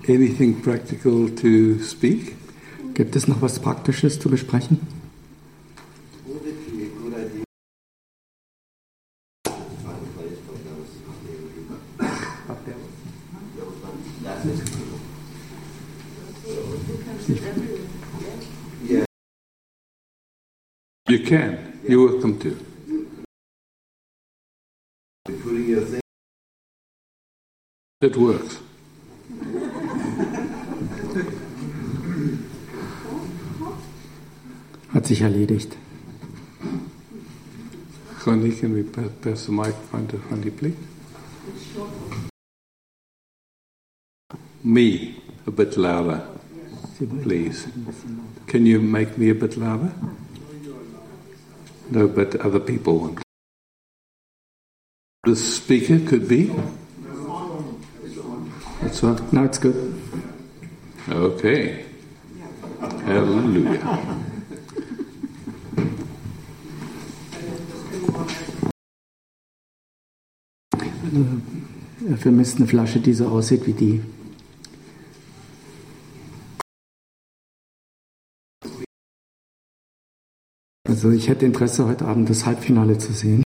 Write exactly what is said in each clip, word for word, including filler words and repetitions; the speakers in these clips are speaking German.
Anything practical to speak? Gibt es noch was Praktisches zu besprechen? You can. You're welcome to. It works. Hat sich erledigt. Connie, can we pass the microphone to Connie, please? Me, a bit louder, please. Can you make me a bit louder? No, but other people want. The speaker could be? That's on. No, it's good. Okay. Hallelujah. Er vermisst eine Flasche, die so aussieht wie die. Also ich hätte Interesse, heute Abend das Halbfinale zu sehen.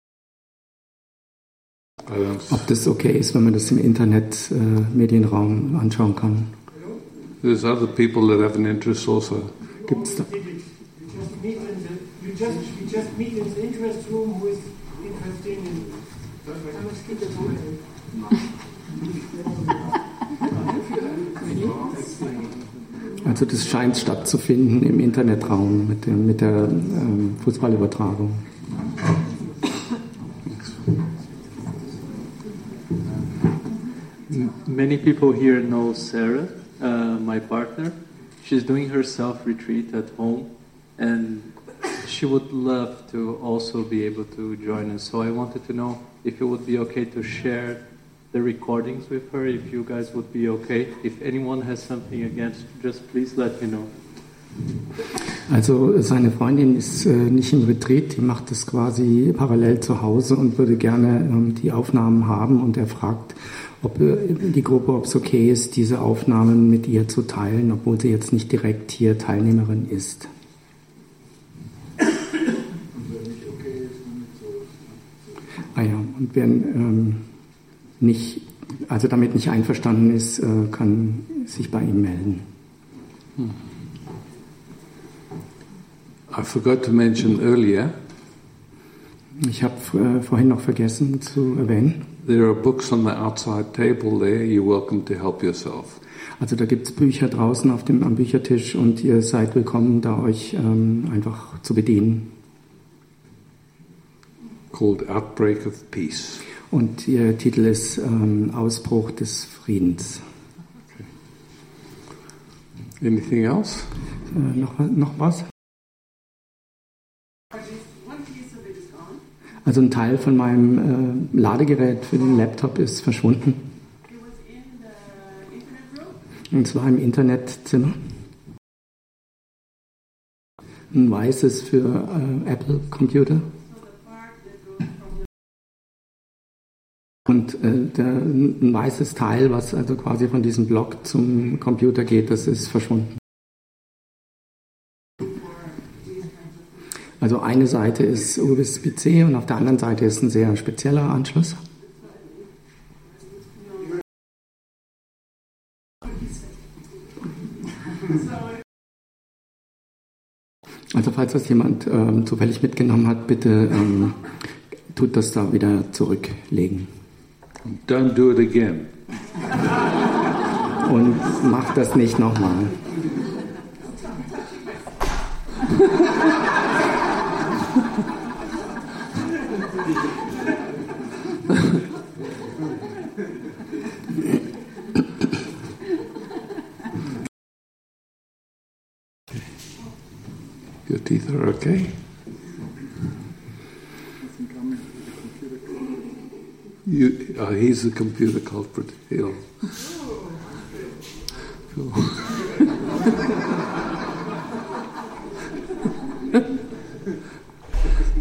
Ob das okay ist, wenn man das im Internet äh, Medienraum anschauen kann. There's other people that have an interest also. Gibt's da? Also das scheint stattzufinden im Internetraum mit, dem, mit der ähm, Fußballübertragung. Many people here know Sarah, uh, my partner. She's doing her self-retreat at home, and she would love to also be able to join us. So I wanted to know if it would be okay to share the recordings with her, if you guys would be okay. If anyone has something against, just please let me know. Also seine Freundin ist äh, nicht im Retreat, die macht das quasi parallel zu Hause und würde gerne ähm, die Aufnahmen haben, und er fragt, ob äh, die Gruppe, ob es okay ist, diese Aufnahmen mit ihr zu teilen, obwohl sie jetzt nicht direkt hier Teilnehmerin ist. Ah ja, und wer ähm, nicht, also damit nicht einverstanden ist, äh, kann sich bei ihm melden. Hmm. I forgot to mention earlier. Ich habe äh, vorhin noch vergessen zu erwähnen. There are books on the outside table there. You're welcome to help yourself. Also da gibt es Bücher draußen auf dem am Büchertisch, und ihr seid willkommen, da euch ähm, einfach zu bedienen. Called Outbreak of Peace. Und ihr Titel ist ähm, Ausbruch des Friedens. Okay. Anything else? Äh, noch, noch was? Also ein Teil von meinem äh, Ladegerät für den Laptop ist verschwunden. Und zwar im Internetzimmer. Ein weißes für äh, Apple Computer. Und äh, der, ein weißes Teil, was also quasi von diesem Block zum Computer geht, das ist verschwunden. Also eine Seite ist U S B C und auf der anderen Seite ist ein sehr spezieller Anschluss. Also falls das jemand ähm, zufällig mitgenommen hat, bitte ähm, tut das da wieder zurücklegen. Don't do it again. Und macht das nicht nochmal. Your teeth are okay? You, oh, he's the computer culprit. He'll, cool.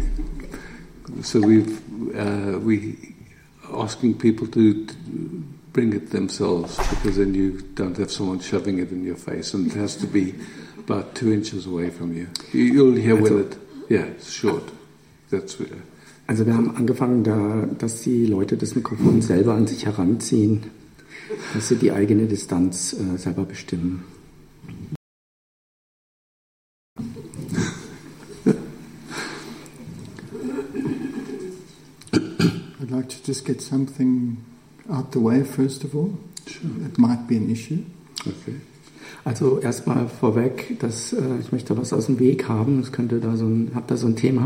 So we've uh, we asking people to, to bring it themselves, because then you don't have someone shoving it in your face, and it has to be about two inches away from you. You- You'll hear Also- when it, yeah, it's short. That's where. Also wir haben angefangen, da, dass die Leute das Mikrofon selber an sich heranziehen, dass sie die eigene Distanz äh, selber bestimmen. I'd like to just get something out the way first of all. Sure. It might be an issue. Okay. Also erstmal vorweg, dass äh, ich möchte was aus dem Weg haben. Es könnte da so ein, hab da so ein Thema.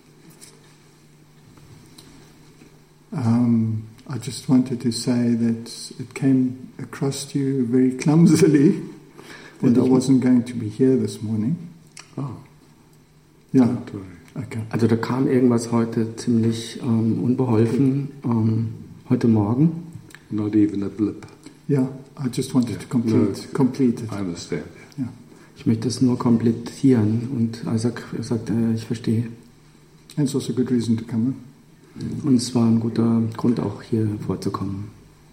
Um, I just wanted to say that it came across to you very clumsily that I wasn't going to be here this morning. Oh, Yeah, don't worry. okay. Also da kam irgendwas heute ziemlich ähm, unbeholfen, ähm, heute Morgen. Not even a blip. Yeah, I just wanted to complete, No. complete it. I understand. Yeah. Ich möchte es nur komplettieren und Isaac sagt, äh, ich verstehe. And it's also a good reason to come. Und es war ein guter Grund auch hier vorzukommen.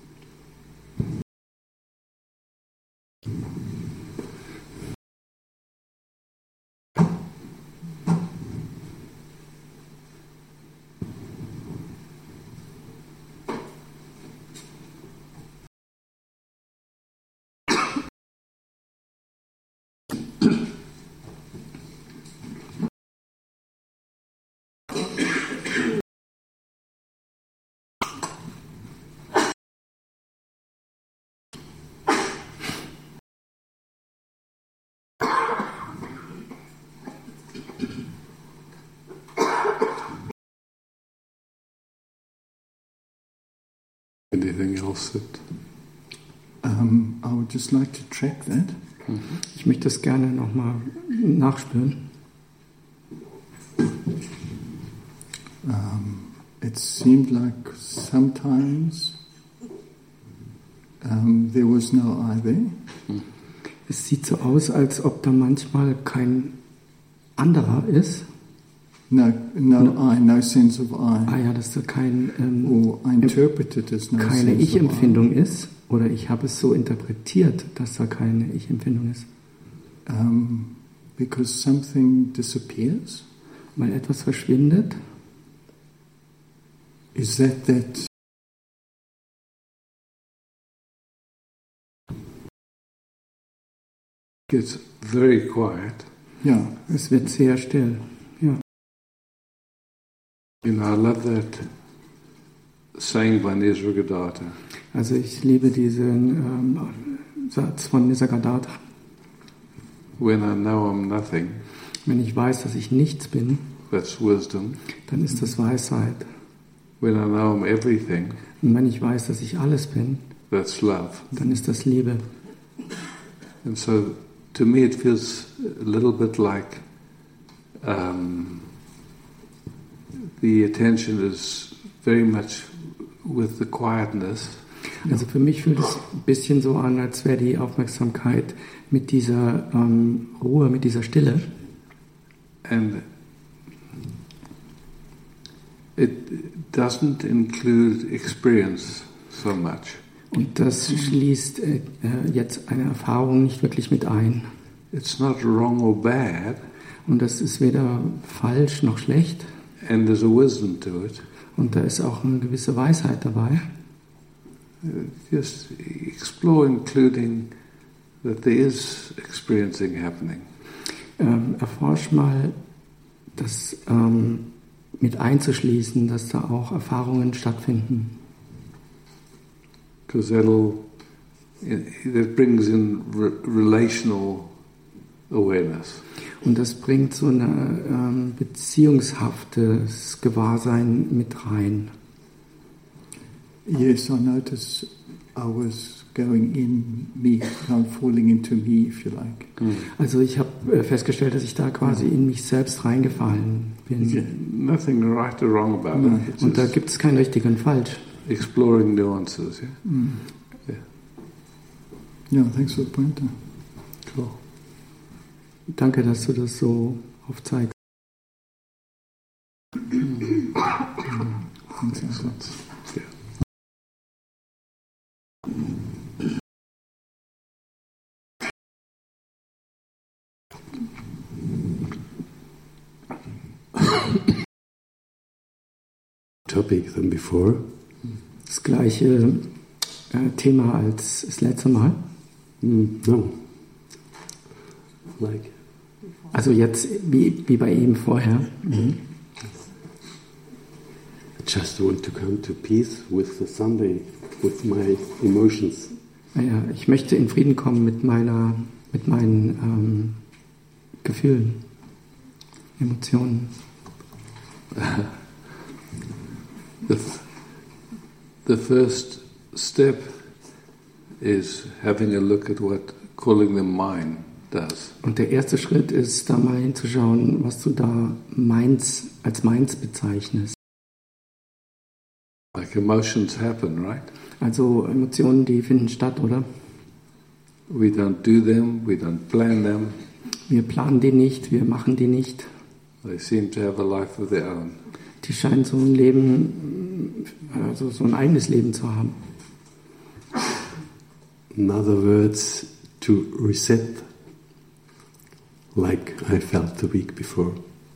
Anything else that? Um, I would just like to track that. Ich möchte es gerne nochmal nachspüren. Um, it seemed like sometimes um, there was no I there. Es sieht so aus, als ob da manchmal kein anderer ist. No, no I, no sense of I. Ah ja, dass da kein, ähm, Or I interpret it as no keine sense of I. Ich-Empfindung ist. Oder ich habe es so interpretiert, dass da keine Ich-Empfindung ist. Um, because something disappears. Weil etwas verschwindet. Is that that Gets very quiet. yeah? Es wird sehr still. Ja. You know, I love that saying by Nisargadatta. Also ich liebe diesen ähm, Satz von Nisargadatta. When I know I'm nothing, Wenn ich weiß, dass ich nichts bin, that's wisdom. dann ist das Weisheit. When I know I'm everything, Und wenn ich weiß, dass ich alles bin, that's love. dann ist das Liebe. And so, to me, it feels a little bit like um, the attention is very much with the quietness. Also für mich fühlt es ein bisschen so an, als wäre die Aufmerksamkeit mit dieser ähm, Ruhe, mit dieser Stille. And it doesn't include experience so much. Und das schließt äh, äh, jetzt eine Erfahrung nicht wirklich mit ein. It's not wrong or bad, Und das ist weder falsch noch schlecht. and there's a wisdom to it. Und da ist auch eine gewisse Weisheit dabei. Uh, Just explore including that there is experiencing happening. Ähm, erforsch mal, das ähm, mit einzuschließen, dass da auch Erfahrungen stattfinden. Because that'll, that brings in re- relational awareness. Und das bringt so ein ähm, beziehungshaftes Gewahrsein mit rein. Yes, I notice I was going in me, kind of falling into me, if you like. Also ich habe äh, festgestellt, dass ich da quasi in mich selbst reingefallen bin. Nothing right or wrong about No. it. It's Und da just gibt es kein richtig und falsch. exploring nuances. Yeah? Mm. Yeah. Yeah, thanks for the pointer. Cool. Danke, dass du das so aufzeigst. Thanks, Asa. Yeah. topic than before. Das gleiche äh, Thema als das letzte Mal. Mm, no. Like. Also jetzt wie, wie bei ihm vorher. Mhm. Just want to come to peace with the Sunday, with my emotions. Ja, ich möchte in Frieden kommen mit meiner, mit meinen ähm, Gefühlen, Emotionen. The, the first step is having a look at what calling them mine does. Und der erste Schritt ist, da mal hinzuschauen, was du da meins, als meins bezeichnest. Like emotions happen, right? Also Emotionen, die finden statt, oder? We don't do them, we don't plan them. Wir planen die nicht, wir machen die nicht. They seem to have a life of their own. Die scheinen so ein Leben, also so ein eigenes Leben zu haben. In other words, to reset like I felt the week before.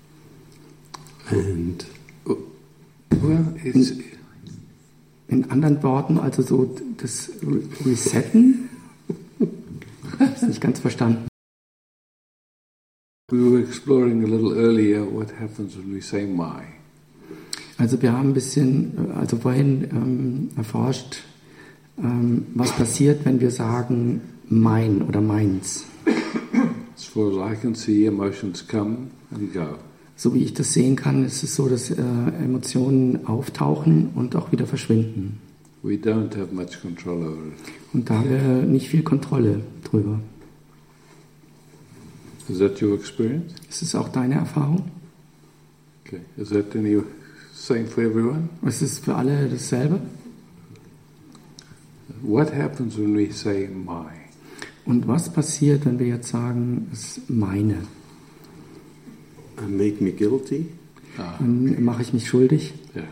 And well, it's, in anderen Worten, also so das Resetten, ich habe es nicht ganz verstanden. we were exploring a little earlier what happens when we say my. Also wir haben ein bisschen, also vorhin ähm, erforscht, ähm, was passiert, wenn wir sagen mein oder meins. As far as I can see, emotions come and go. So wie ich das sehen kann, ist es so, dass äh, Emotionen auftauchen und auch wieder verschwinden. We don't have much control over it. Und da haben wir nicht viel Kontrolle drüber. Is that your experience? Ist es auch deine Erfahrung? Okay. Is that any same for everyone? Ist es für alle dasselbe? What happens when we say my? Und was passiert, wenn wir jetzt sagen, es meine? I make me guilty. Ah, Dann mache ich mich schuldig. yeah.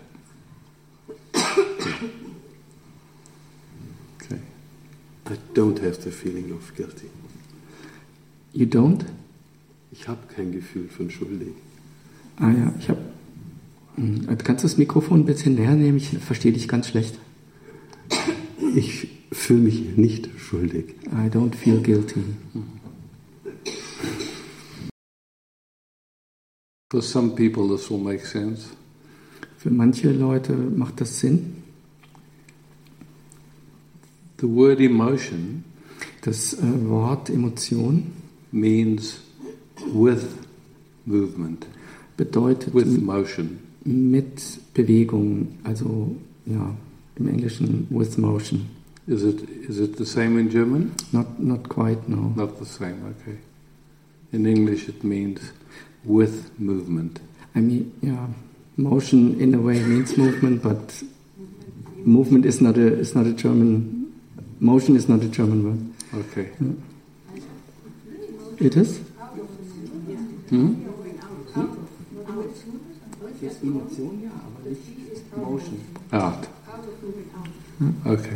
Okay. I don't have the feeling of guilty. You don't? Ich habe kein Gefühl von schuldig. Ah ja, ich habe... Kannst du das Mikrofon ein bisschen näher nehmen? Ich verstehe dich ganz schlecht. Ich fühle mich nicht schuldig. I don't feel guilty. For some people this will make sense. Für manche Leute macht das Sinn. The word emotion Das äh, Wort Emotion means with movement, bedeutet with motion. mit Bewegung, also ja, im Englischen with motion. Is it is it the same in German? Not not quite, no. Not the same, okay. In English it means with movement. I mean, yeah, motion in a way means movement, but movement is not a is not a German. Motion is not a German word. Okay. It is. Hmm? Emotion, ja, aber nicht Motion. Out. Okay.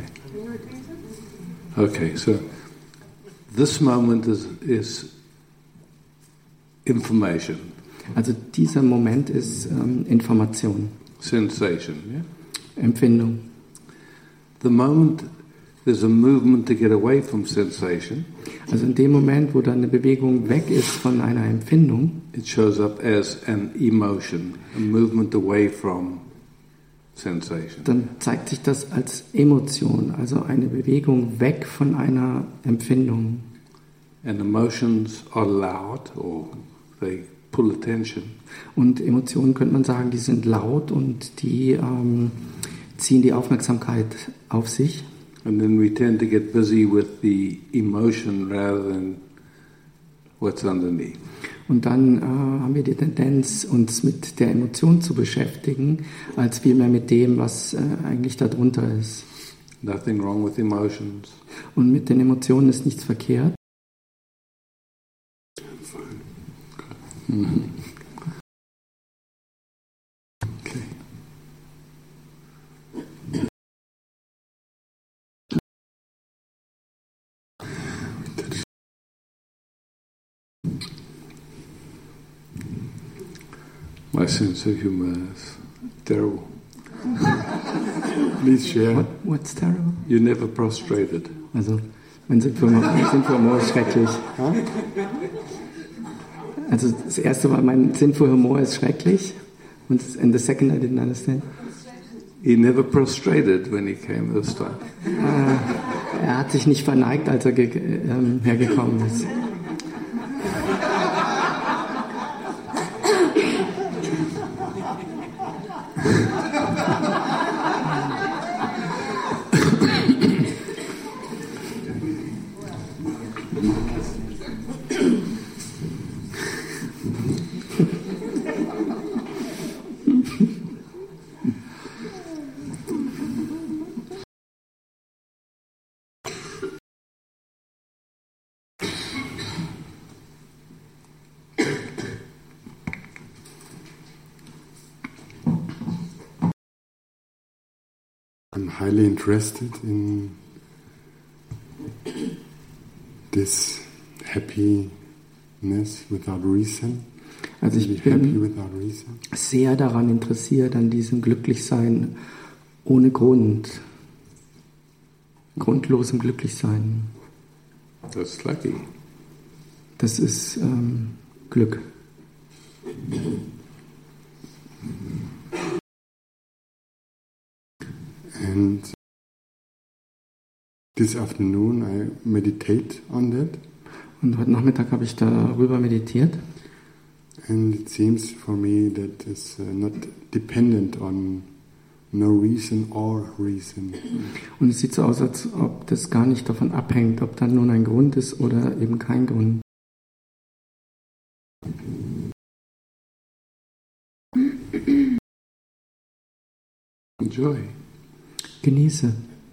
Okay, so this moment is is information, Also dieser Moment ist ähm, Information, sensation, yeah? Empfindung. The moment there's a movement to get away from sensation, Also in dem Moment, wo dann eine Bewegung weg ist von einer Empfindung, it shows up as an emotion, a movement away from sensation. dann zeigt sich das als Emotion, also eine Bewegung weg von einer Empfindung. And emotions are loud, or they pull attention. Und Emotionen, könnte man sagen, die sind laut und die ähm, ziehen die Aufmerksamkeit auf sich. And then we tend to get busy with the emotion rather than what's underneath. Und dann äh, haben wir die Tendenz, uns mit der Emotion zu beschäftigen, als vielmehr mit dem, was äh, eigentlich darunter ist. Nothing wrong with emotions. Und mit den Emotionen ist nichts verkehrt. Mm-hmm. Okay. My sense of humor is terrible. Please share. What, what's terrible? You never prostrated. Also, mein Sinn für Humor, mein Sinn für Humor ist schrecklich. Also, das erste war, mein Sinn für Humor ist schrecklich. Und and the second I didn't understand. He never prostrated when he came this time. Äh, er hat sich nicht verneigt, als er ge- ähm, hergekommen ist. I'm highly interested in this happiness without reason. Also Be ich happy bin without reason. sehr daran interessiert, an diesem Glücklichsein ohne Grund. Grundlosem Glücklichsein. That's lucky. Das ist ähm, Glück. And this afternoon I meditate on that. Und heute Nachmittag habe ich darüber meditiert. And it seems for me that it's uh, not dependent on no reason or reason. Und es sieht so aus, als ob das gar nicht davon abhängt, ob da nun ein Grund ist oder eben kein Grund. Enjoy. Genieße.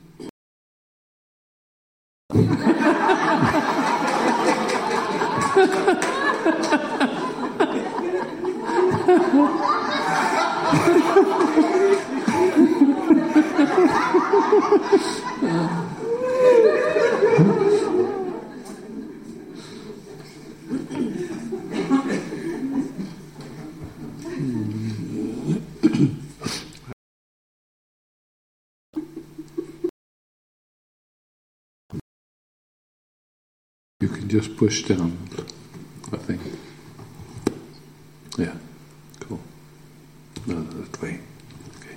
You can just push down, I think. Yeah, cool. No, that way. Okay.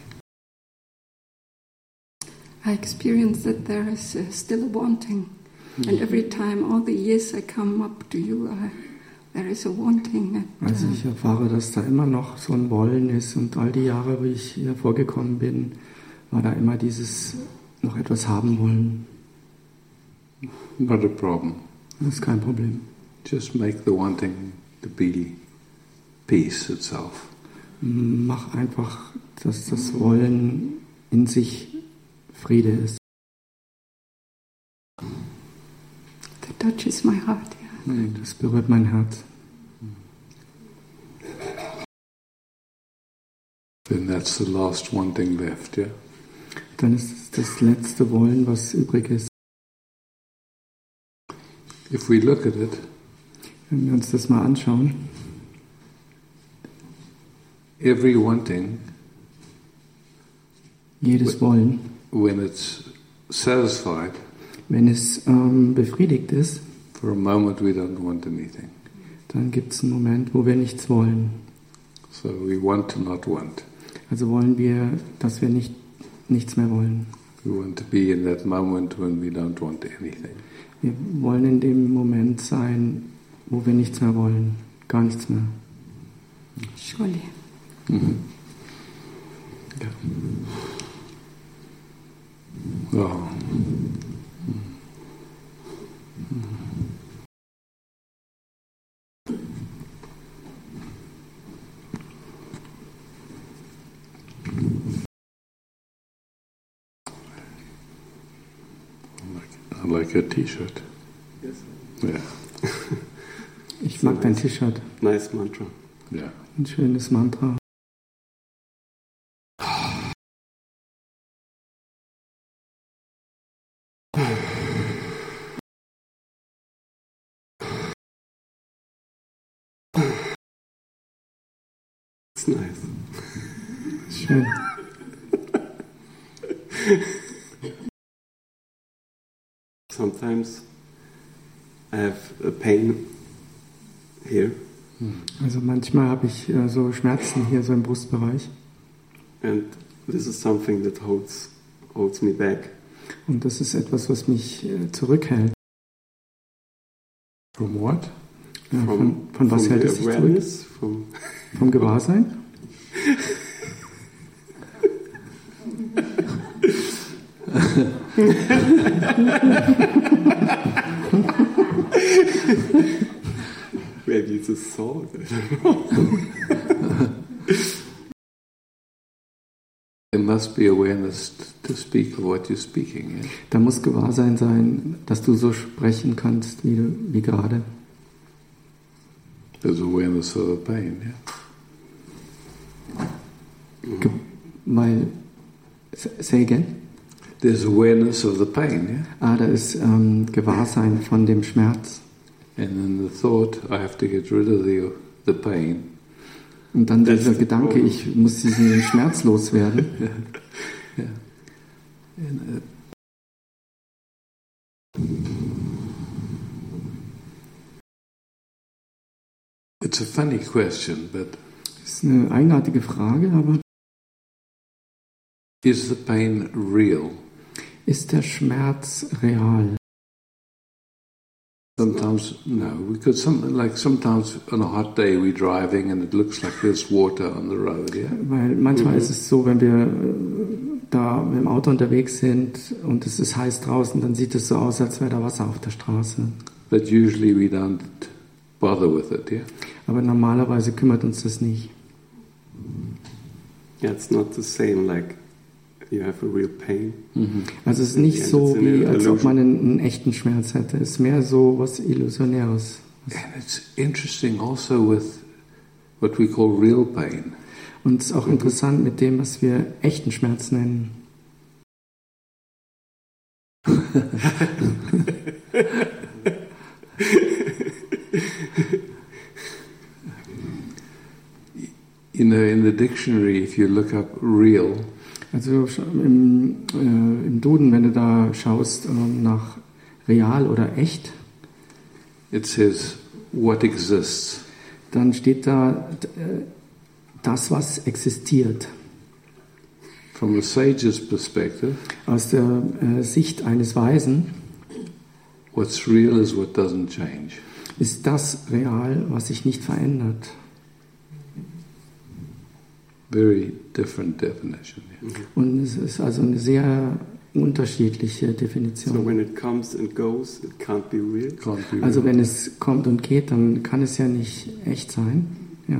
I experience that there is uh, still a wanting, and every time, all the years I come up to you, I, there is a wanting. And, uh, Also ich erfahre, dass da immer noch so ein Wollen ist und all die Jahre, wo ich hier vorgekommen bin, war da immer dieses noch etwas haben wollen. Not a problem. Das ist kein Problem. Just make the wanting to be peace itself. Mach einfach, dass das Wollen in sich Friede ist. that touches my heart. Yeah. Das berührt mein Herz. Then that's the last wanting left, yeah? Dann ist es das letzte Wollen, was übrig ist. If we look at it, Wenn wir uns das mal anschauen, every wanting, jedes Wollen, when it's satisfied, wenn es ähm, befriedigt ist, for a moment we don't want anything. dann gibt es einen Moment, wo wir nichts wollen. So we want to not want. Also wollen wir, dass wir nicht, nichts mehr wollen. We want to be in that moment when we don't want anything. Wir wollen in dem Moment sein, wo wir nichts mehr wollen. Gar nichts mehr. Surely. Mm-hmm. Yeah. Oh. I like your T-shirt. Yes. Yeah. Ich mag dein T-Shirt. Nice mantra. Yeah. Ein schönes Mantra. It's nice. Schön. Sometimes I have a pain here. Also manchmal habe ich äh, so Schmerzen hier so im Brustbereich. And this is something that holds holds me back. Und das ist etwas, was mich äh, zurückhält. From what? Ja, From, von, von was from hält the es sich zurück? awareness, from Vom Gewahrsein? maybe it's a thought. I don't know. There must be awareness to speak of what you're speaking. Yeah? Da muss Gewahrsein sein, dass du so sprechen kannst, wie, du, wie gerade. There's awareness of the pain. Yeah? Ge weil, say again? There's awareness of the pain. Yeah? Ah, da ist ähm, Gewahrsein von dem Schmerz. And then the thought, I have to get rid of the the pain. Und dann That's dieser the Gedanke, problem. ich muss diesen Schmerz loswerden. Yeah. And, uh, it's a funny question, but Das ist eine eigenartige Frage, aber is the pain real? ist der Schmerz real? Sometimes no, because some like sometimes on a hot day we're driving and it looks like there's water on the road. Yeah, Weil manchmal Mhm. ist es so, wenn wir äh, da mit dem Auto unterwegs sind und es ist heiß draußen, dann sieht es so aus, als wäre da Wasser auf der Straße. but usually we don't bother with it. Yeah, Aber normalerweise kümmert uns das nicht. Yeah, it's not the same like you have a real pain. Also es ist nicht Ja, so, das ist wie eine als ob Illusion. man einen, einen echten Schmerz hätte. Es ist mehr so was Illusionäres. and it's interesting also with what we call real pain. Und es ist auch interessant mit dem, was wir echten Schmerz nennen. You know, in the dictionary, if you look up real, Also im, äh, im Duden, wenn du da schaust ähm, nach real oder echt, it says what exists. dann steht da äh, das, was existiert. From a sage's perspective, Aus der äh, Sicht eines Weisen what's real is what doesn't change. ist das real, was sich nicht verändert. Very different definition. Yeah. Und es ist also eine sehr unterschiedliche So Definition. when it comes and goes, it can't be real. Can't be Also real. wenn es kommt und geht, dann kann es ja nicht echt sein. Ja.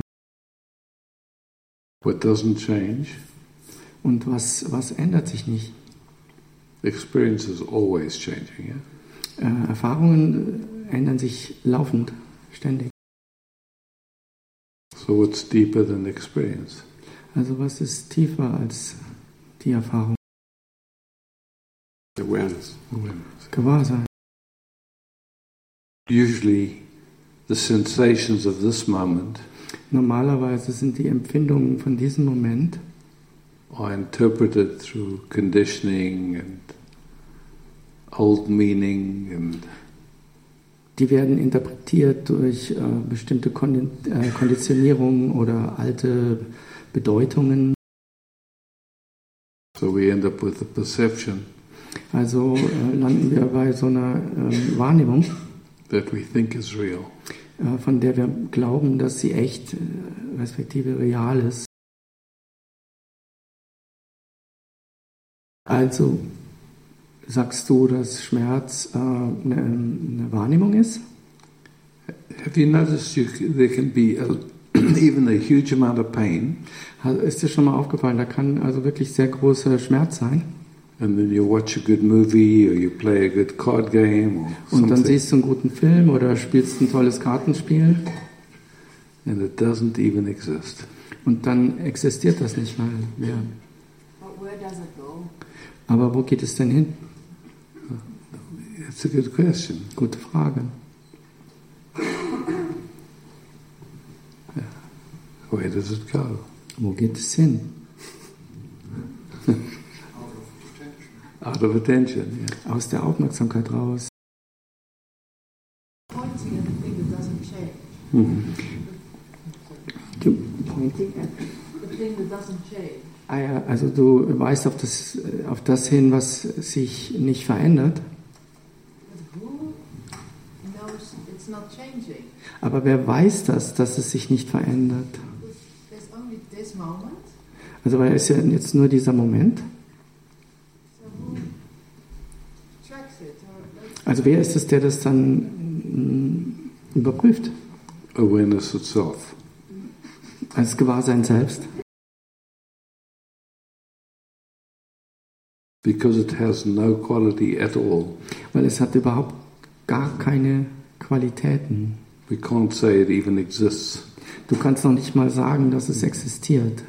What doesn't change, Und was, was ändert sich nicht? experience is always changing. Yeah? Äh, Erfahrungen äh, ändern sich laufend, ständig. So what's deeper than experience? Also was ist tiefer als die Erfahrung? Awareness. Gewahrsein. Usually, the sensations of this moment Normalerweise sind die Empfindungen von diesem Moment are interpreted through conditioning and old meaning and Die werden interpretiert durch äh, bestimmte Kondi äh, Konditionierungen oder alte Bedeutungen. so we end up with a perception Also äh, landen wir bei so einer ähm, Wahrnehmung, that we think is real. äh, von der wir glauben, dass sie echt, äh, respektive real ist. Also sagst du, dass Schmerz äh, eine, eine Wahrnehmung ist? Have you noticed you, there can be a, even a huge amount of pain, Ha- Ist dir schon mal aufgefallen, da kann also wirklich sehr großer Schmerz sein. and then you watch a good movie or you play a good card game or Und dann something, siehst du einen guten Film oder spielst ein tolles Kartenspiel and it doesn't even exist. und dann existiert das nicht mal mehr. But where does it go? Aber wo geht es denn hin? It's a good question. Gute Frage. Where does it go? Wo geht es hin? Out of potential. Out of attention, yeah. Aus der Aufmerksamkeit raus. Pointing at the thing that doesn't change. Mhm. Du, pointing at The thing that doesn't change. Ah ja, also du weist auf das, auf das hin, was sich nicht verändert. But who knows it's not changing? Aber wer weiß das, dass es sich nicht verändert? There's only this moment. Also weil es ja jetzt nur dieser Moment. So who tracks it? Or Also wer ist es, der das dann mm, überprüft? Awareness itself. Als Gewahrsein selbst. Because it has no quality at all. Weil es hat überhaupt gar keine Qualitäten. We can't say it even exists. Du kannst noch nicht mal sagen, dass es existiert.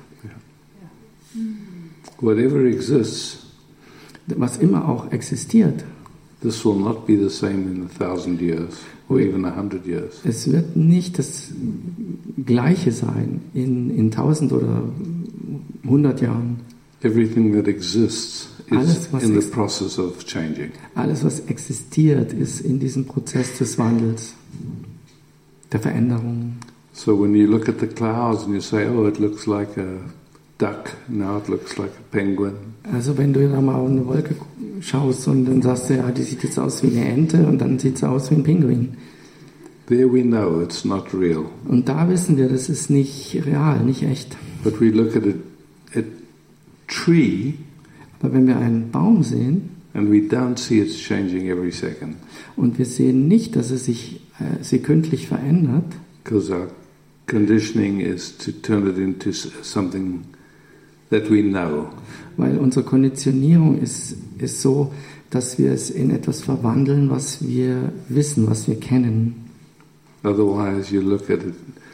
Whatever exists, Was immer auch existiert, this will not be the same in a thousand years or even a hundred years. es wird nicht das Gleiche sein in, in tausend oder hundert Jahren. Everything that exists is Alles, was in the ex- process of changing. Alles, was existiert, ist in diesem Prozess des Wandels, der Veränderung. So when you look at the clouds and you say, oh, it looks like a duck, now it looks like a penguin. Also wenn du da mal auf eine Wolke schaust und dann sagst du, ja, die sieht jetzt aus wie eine Ente und dann sieht sie aus wie ein Pinguin. There we know it's not real. Und da wissen wir, das ist nicht real, nicht echt. But we look at a, a tree Aber wenn wir einen Baum sehen and we don't see it's changing every second und wir sehen nicht, dass es sich äh, sekündlich verändert, because our conditioning is to turn it into s- something that we know. weil unsere Konditionierung ist, ist so, dass wir es in etwas verwandeln, was wir wissen, was wir kennen. Otherwise, you look at it,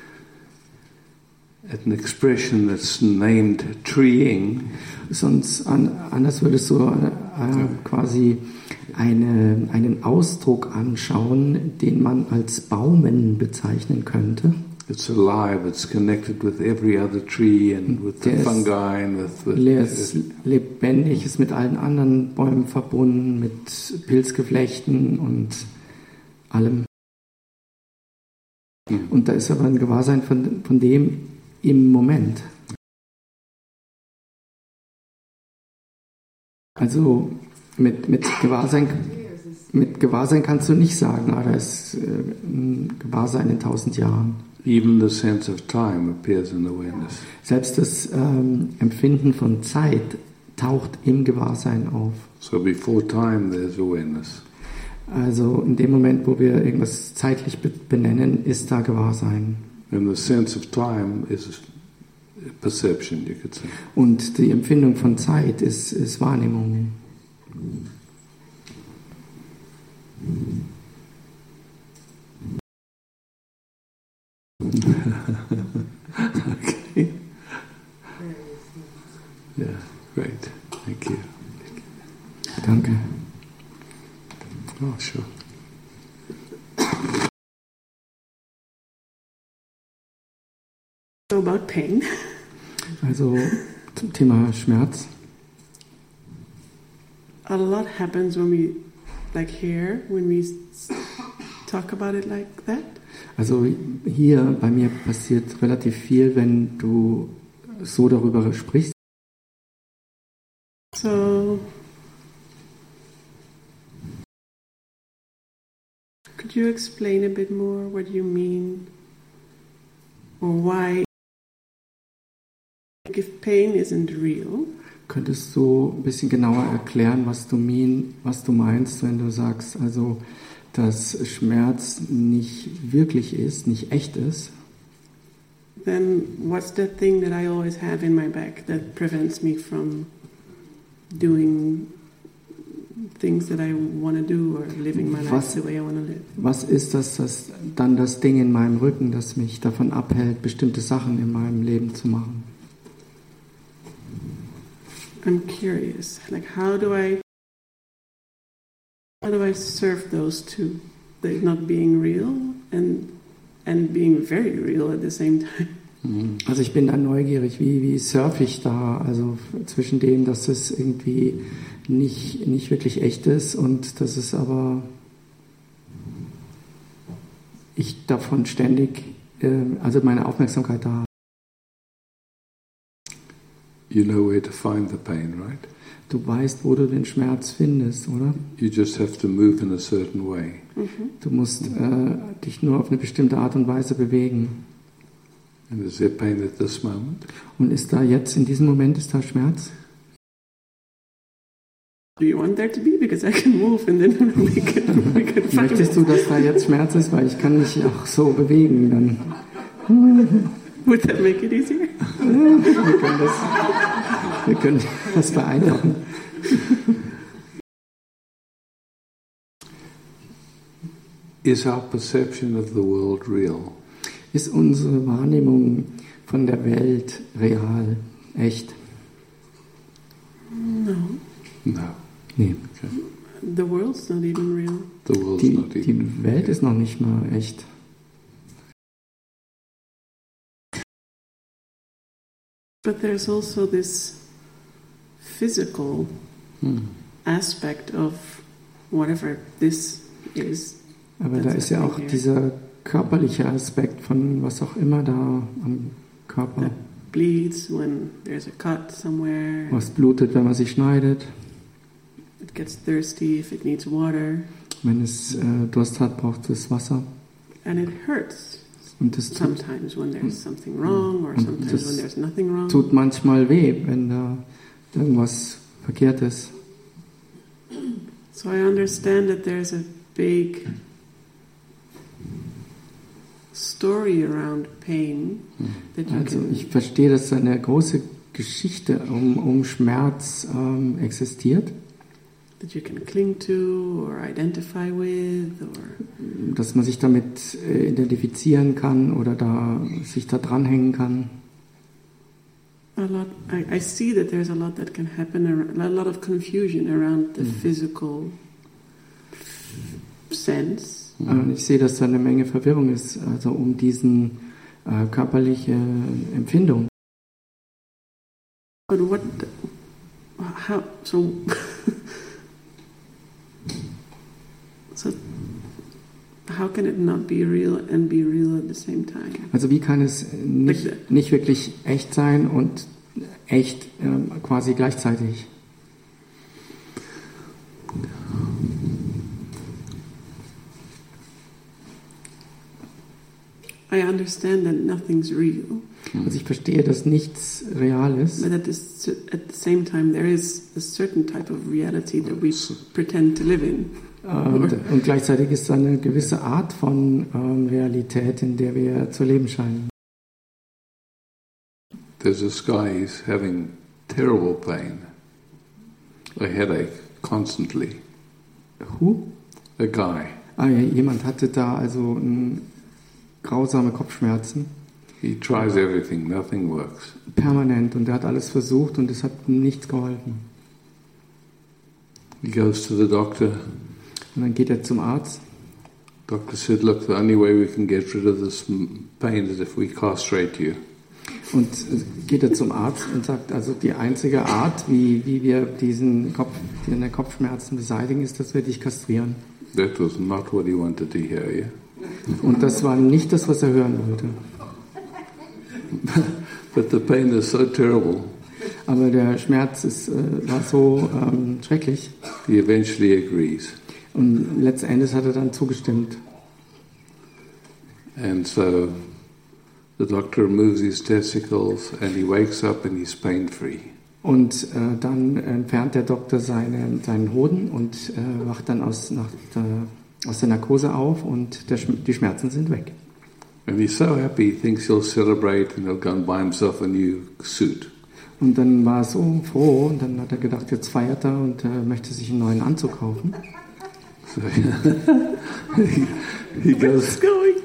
at an expression that's named treeing, Sonst an, anders würdest du äh, quasi eine, einen Ausdruck anschauen, den man als Baumen bezeichnen könnte. it's alive, it's connected with every other tree and with the Der ist fungi and with, with Er ist lebendig, ist mit allen anderen Bäumen verbunden, mit Pilzgeflechten und allem. Mhm. Und da ist aber ein Gewahrsein von, von dem im Moment. Also mit, mit, Gewahrsein, mit Gewahrsein kannst du nicht sagen, ah, da ist äh, ein Gewahrsein in tausend Jahren. even the sense of time appears in awareness. Selbst das ähm, Empfinden von Zeit taucht im Gewahrsein auf. So before time, there's awareness. Also in dem Moment, wo wir irgendwas zeitlich be- benennen, ist da Gewahrsein. And the sense of time is perception, you could say. Und die Empfindung von Zeit ist, ist Wahrnehmung. Okay. Yeah, great. Thank you. Danke. Oh, sure. So about pain. Also zum Thema Schmerz. A lot happens when we, like here, when we s- talk about it like that. Also hier bei mir passiert relativ viel, wenn du so darüber sprichst. So, could you explain a bit more what you mean, or why? If pain isn't real, Könntest du ein bisschen genauer erklären, was du, mean, was du meinst, wenn du sagst, also, dass Schmerz nicht wirklich ist, nicht echt ist? then what's the thing that I always have in my back that prevents me from doing things that I want to do or living my life Was- the way I want to live? Was ist das, das dann das Ding in meinem Rücken, das mich davon abhält, bestimmte Sachen in meinem Leben zu machen? I'm curious, like how do I how do I serve those two, like not being real and and being very real at the same time? Also ich bin da neugierig, wie, wie surfe ich da, also zwischen dem, dass es irgendwie nicht, nicht wirklich echt ist und dass es aber ich davon ständig, äh, also meine Aufmerksamkeit da habe. You know where to find the pain, right? Du weißt, wo du den Schmerz findest, oder? You just have to move in a certain way. Mhm. Du musst äh, dich nur auf eine bestimmte Art und Weise bewegen. And is there pain at this moment? Und ist da jetzt, in diesem Moment, ist da Schmerz? Do you want there to be? Because I can move and then we can, we can find Möchtest du, dass da jetzt Schmerz ist? Weil ich kann mich auch so bewegen dann. Would that make it easier? Wir können das, wir können das vereinfachen. Is our perception of the world real? Ist unsere Wahrnehmung von der Welt real, echt? No. No. Nee. Okay. The world's not even real. The world's Die, not even die Welt ist noch nicht mal echt. But there's also this physical Hmm. aspect of whatever this is. Aber da ist ja auch dieser körperliche Aspekt von was auch immer da am Körper. That bleeds when there's a cut somewhere. Was blutet, wenn man sich schneidet. It gets thirsty if it needs water. Wenn es äh, Durst hat, braucht es Wasser. And it hurts Und es tut, sometimes when there's something wrong or Und sometimes das when there's nothing wrong. tut manchmal weh, wenn da irgendwas verkehrt ist. So I understand that there's a big story around pain that you Also can ich verstehe, dass eine große Geschichte um, um Schmerz ähm, existiert, that you can cling to or identify with or dass man sich damit äh, identifizieren kann oder da sich da dranhängen kann. a lot. I, I see that there's a lot that can happen, ar- a lot of confusion around the Mhm. physical sense. Und ich sehe, dass da eine Menge Verwirrung ist, also um diesen äh, körperliche Empfindung. But what, how, so, so how can it not be real and be real at the same time? Also wie kann es nicht, nicht wirklich echt sein und echt ähm, quasi gleichzeitig? I understand that nothing's real, Also ich verstehe, dass nichts real ist, but at, this, at the same time there is a certain type of reality that we pretend to live in. und, und gleichzeitig ist da eine gewisse Art von ähm, Realität, in der wir zu leben scheinen. There's this guy, he's having terrible pain, a headache constantly. Who? A guy. Ah, ja, jemand hatte da also ähm, grausame Kopfschmerzen, He tries everything, nothing works. permanent, und er hat alles versucht und es hat nichts geholfen. He goes to the doctor. Und dann geht er zum Arzt. Doctor said, look, the only way we can get rid of this m- pain is if we castrate you. Und äh, geht er zum Arzt und sagt, also die einzige Art, wie, wie wir diesen Kopf, diese Kopfschmerzen beseitigen, ist, dass wir dich kastrieren. That was not what he wanted to hear, yeah? Und das war nicht das, was er hören wollte. But the pain is so terrible, Aber der Schmerz ist, äh, war so ähm, schrecklich. he eventually agrees. Und letzten Endes hat er dann zugestimmt. And so the doctor removes his testicles and he wakes up and he's pain-free. Und äh, dann entfernt der Doktor seine, seinen Hoden und äh, wacht dann aus, nach der, aus der Narkose auf und der, Schm- die Schmerzen sind weg. And he's so happy, he thinks he'll celebrate and he'll go and buy himself a new suit. Und dann war er so froh und dann hat er gedacht, jetzt feiert er und äh, möchte sich einen neuen Anzug kaufen. So he, he goes, going?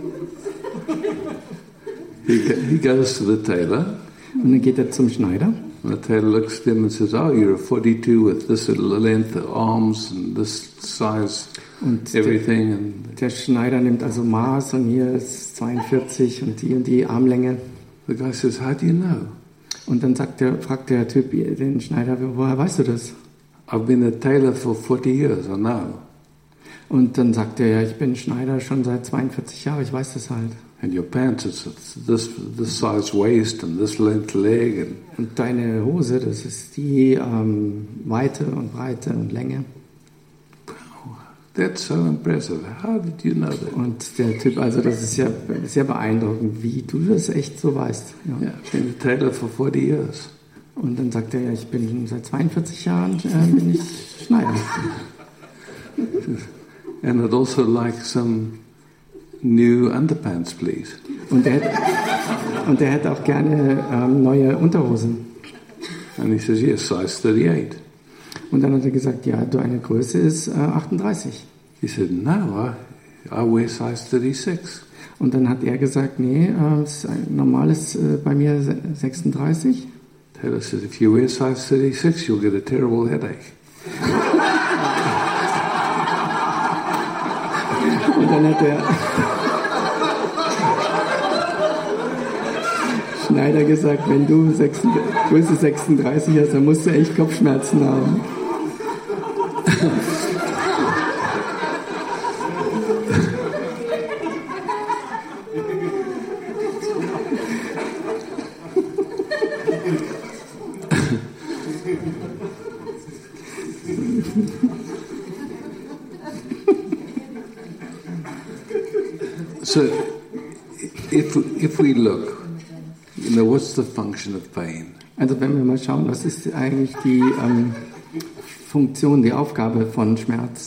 he, go- he goes to the tailor Und dann geht er zum Schneider And the tailor looks at him and says, "Oh, you're a forty-two with this length of arms and this size, und everything." Der, and der Schneider nimmt also Maß und hier ist zweiundvierzig und die und die Armlänge. The guy says, "How do you know?" Und dann sagt der, fragt der Typ den Schneider, woher weißt du das? "I've been a tailor for forty years, I know." Und dann sagt er, ja, ich bin Schneider schon seit zweiundvierzig Jahren, ich weiß das halt. "And your pants, it's this this size waist and this length leg." And Und deine Hose, das ist die ähm, Weite und Breite und Länge. That's so impressive. How did you know that? Und der Typ, also das ist ja sehr beeindruckend, wie du das echt so weißt. Ja. Yeah, I've been a tailor for forty years. Und dann sagt er, ja, ich bin seit zweiundvierzig Jahren äh, bin ich Schneider. And I'd also like some new underpants, please. Und er hätte, und er hätte auch gerne ähm, neue Unterhosen. And he says, "Yes, size thirty-eight." Und dann hat er gesagt, ja, deine Größe ist äh, achtunddreißig. He said, "No, I, I wear size thirty-six." Und dann hat er gesagt, nee, äh, ist ein normales äh, bei mir sechsunddreißig. Taylor says, "If you wear size thirty-six, you'll get a terrible headache." Und dann hat der Schneider gesagt, wenn du Größe sechsunddreißig hast, dann musst du echt Kopfschmerzen haben. So, if if we look, you know, what's the function of pain? Also wenn wir mal schauen, was ist eigentlich die ähm, Funktion, die Aufgabe von Schmerz?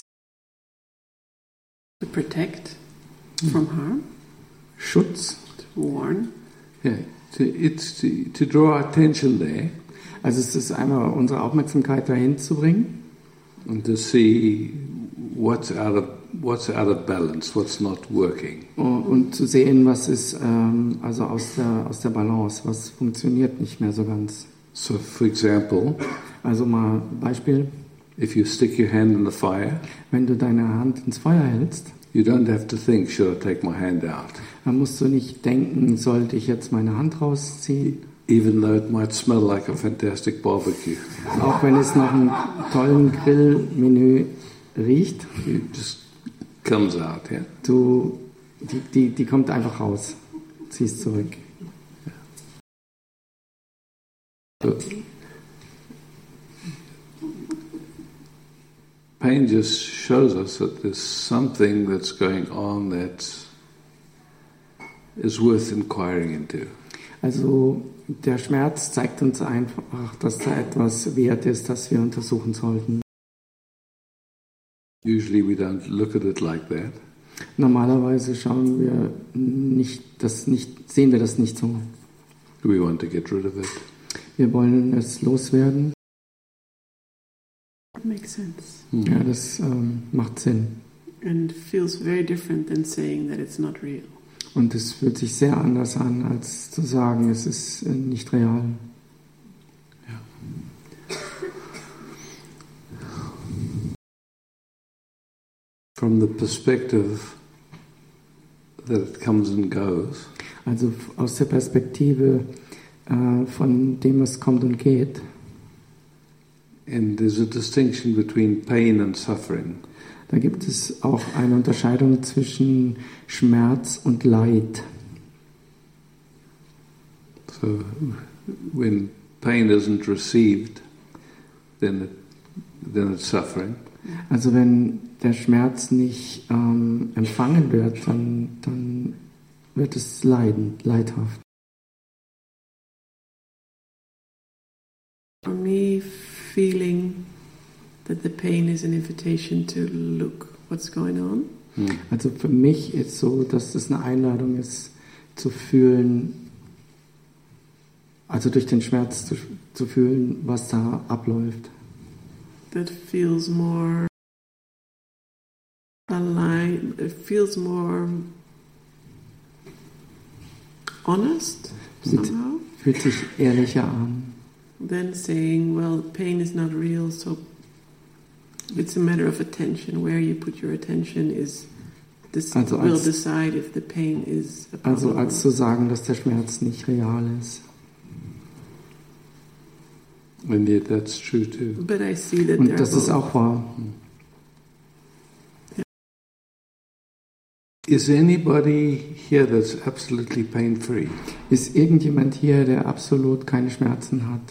To protect from harm, Schutz. to warn. Yeah, to, it's to, to draw our attention there Also es ist einmal unsere Aufmerksamkeit dahin zu bringen and to see what's out of what's out of balance, what's not working. und zu sehen, was ist ähm, also aus der, aus der Balance, was funktioniert nicht mehr so ganz. So, for example, Also mal Beispiel, if you stick your hand in the fire, wenn du deine Hand ins Feuer hältst, you don't have to think, "Should I take my hand out?" dann musst du nicht denken, sollte ich jetzt meine Hand rausziehen, Even though it might smell like a fantastic barbecue. auch wenn es nach einem tollen Grillmenü riecht. It just comes out, yeah? Du, die, die, die kommt einfach raus, ziehst zurück. So, pain just shows us that there's something that's going on that is worth inquiring into. Also der Schmerz zeigt uns einfach, dass da etwas wert ist, das wir untersuchen sollten. Usually we don't look at it like that. Normalerweise schauen wir nicht, das nicht, sehen wir das nicht so. We want to get rid of it. Wir wollen es loswerden. Makes sense. Hmm. Ja, das ähm, macht Sinn. And feels very different than saying that it's not real. Und es fühlt sich sehr anders an, als zu sagen, es ist äh, nicht real. From the perspective that it comes and goes, Also f- aus der Perspektive äh, von dem, was kommt und geht. and there's a distinction between pain and suffering. Da gibt es auch eine Unterscheidung zwischen Schmerz und Leid. So when pain isn't received, then it, then it's suffering. Also wenn der Schmerz nicht ähm, empfangen wird, dann, dann wird es leiden, leidhaft. For me, feeling that the pain is an invitation to look what's going on. Hmm. Also für mich ist so, dass es eine Einladung ist, zu fühlen, also durch den Schmerz zu, zu fühlen, was da abläuft. That feels more aligned, it feels more honest Mit- somehow. Fühlt sich ehrlicher an. then saying, well, pain is not real, so it's a matter of attention. Where you put your attention is this also will als, decide if the pain is a problem. Also als zu sagen, dass der Schmerz nicht real ist. And yet that's true too. But I see that Und das ist auch wahr. Is anybody here that's absolutely pain-free? Ist irgendjemand hier, der absolut keine Schmerzen hat?